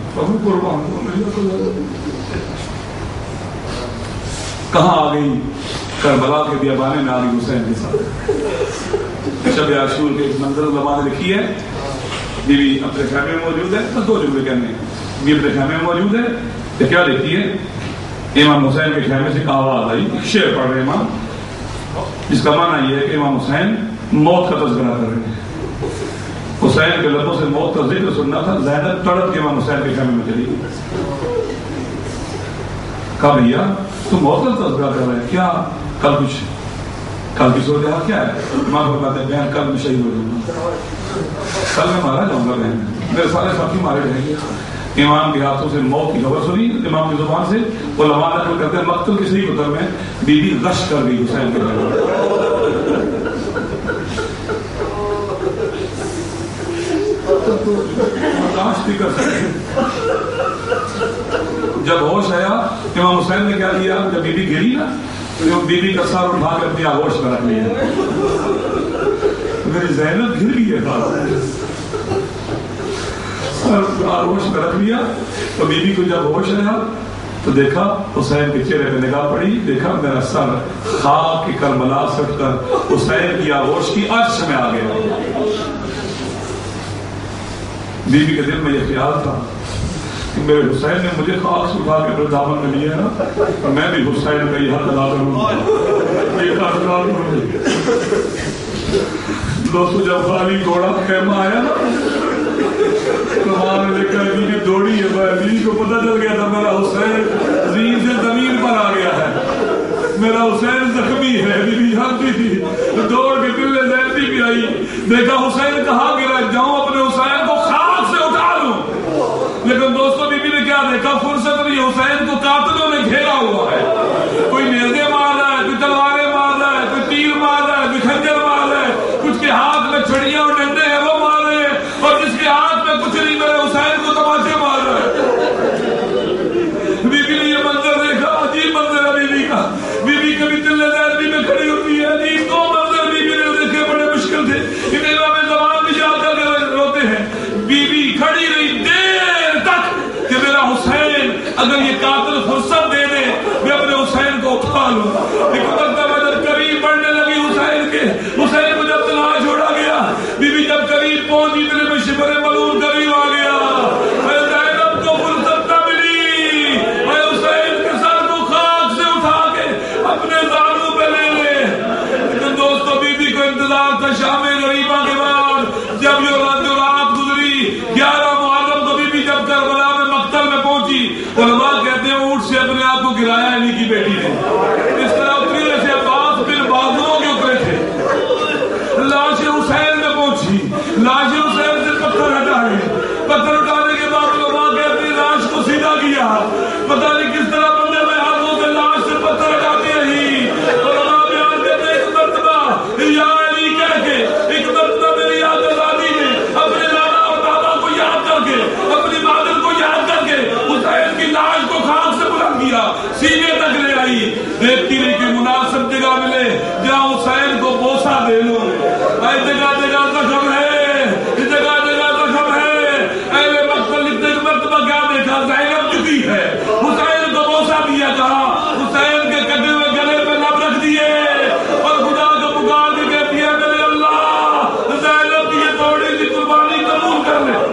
کہاں آ گئی؟ کربلا کے بیابانے میں آ گئی حسین کے ساتھ. شب عاشور کے ایک منظر زبان لکھی ہے، بی بی اپنے خیمے میں موجود ہے. بس دو جملے کہنے ہیں، بی اپنے خیمے میں موجود ہے تو کیا دیکھتی ہے؟ امام حسین کے خیمے سے آواز آئی، شعر پڑھ رہے امام، جس کا معنی یہ ہے کہ امام حسین موت کا تذکرہ کر رہے ہیں. حسین کے لبوں سے موت کا ذکر سننا تھا. زینب تڑپ کے امام حسین کے خیمے میں چلی گئی. کہا بھیا تم موت کا تذکرہ کر رہے ہیں کیا؟ کل کی صورتحال کیا ہے؟ امام فرماتے ہیں بہن کل میں شہید ہو جاؤں گا، کل میں مارا جاؤں گا، بہن میرے سارے ساتھی مارے جائیں گے. امام کے ہاتھوں سے موت کی خبر سنی امام کی زبان سے. علماء نقل کرتے ہیں مقتل کی صحیح قطر میں بی بی غش کر گئی حسین کے گھر. جب ہوش آیا امام حسین نے کیا کیا؟ جب بی بی گری نا تو بی بی کا سر اٹھا کے اپنی آغوش میں رکھ لیا. میری زینب گر گئی ہے، سر آغوش میں رکھ لیا. تو بی بی کو جب ہوش آیا تو دیکھا حسین کے چہرے پہ نگاہ پڑی، دیکھا میرا سر خاک کی کربلا سٹ کر حسین کی آغوش کی عرش میں آ گیا. بی بی کے دل میں یہ خیال تھا کہ میرے حسین نے مجھے خاک سے اٹھا کے اپنے دامن میں لیا ہے نا، میں بھی حسین کا یہ حق ادا کروں، یہ حق ادا کروں. دوستو جب خالی گھوڑا خیمہ آیا نا تو وہاں نے دیکھا بی بی دوڑی ہے. بی بی کو پتہ چل گیا تھا میرا حسین زمین سے زمین پر آ گیا ہے، میرا حسین زخمی ہے. بی بی جانتی تھی، دوڑ کے دل میں زینبی بھی آئی، دیکھا حسین کہاں گرا، جاؤں اپنے حسین کو خاک سے اٹھا لوں. لیکن دوستوں بی بی نے کیا دیکھا؟ فرصت نہیں، حسین کو قاتلوں نے گھیرا ہوا ہے. کوئی نیزے مار رہا ہے، کوئی تلواریں مار رہا ہے، کوئی تیر مار رہا ہے، کوئی خنجر مار رہا ہے، کچھ کے ہاتھ میں چھڑیاں اور ڈنڈے ہیں وہ مار رہے ہیں، اور جس کے ہاتھ میں کچھ نہیں میرے حسین کو تماچے مار رہا ہے. بی بی نے یہ منظر دیکھا، عجیب منظر ہے بی بی کا. بی بی کبھی دل زینبی میں کھڑی ہوتی ہے. عجیب دو منظر بی بی نے دیکھے، بڑے مشکل تھے. انہیں امام زمان بھی یاد کر کے روتے ہیں. بی بی کھڑی رہی دیر تک کہ میرا حسین اگر یہ قاتل فرصت دے دے میں اپنے دیکھتی رہی کہ مناسب جگہ ملے جہاں حسین کو بوسہ دے لوں. جگہ جگہ زخم ہے, جگہ جگہ زخم ہے. اہل مقتل لکھتے کہ مرتبہ کیا دیکھا, زینب جھکی ہے, حسین کو بوسہ دیا, کہا حسین کے کٹے ہوئے گلے پہ لب رکھ دیے اور خدا کو پکار کے کہتی ہے میرے اللہ زینب کی یہ تھوڑی سی قربانی قبول کر لے.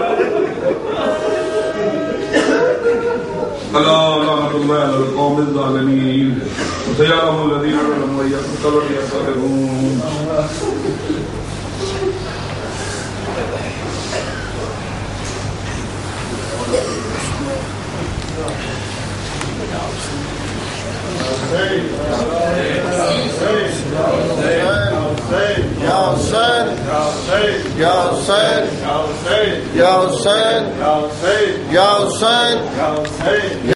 رحمۃ اللہ علی القوم الظالمین سیعلم الذین ظلموا ویقتلون یصطبرون. Ya Hussein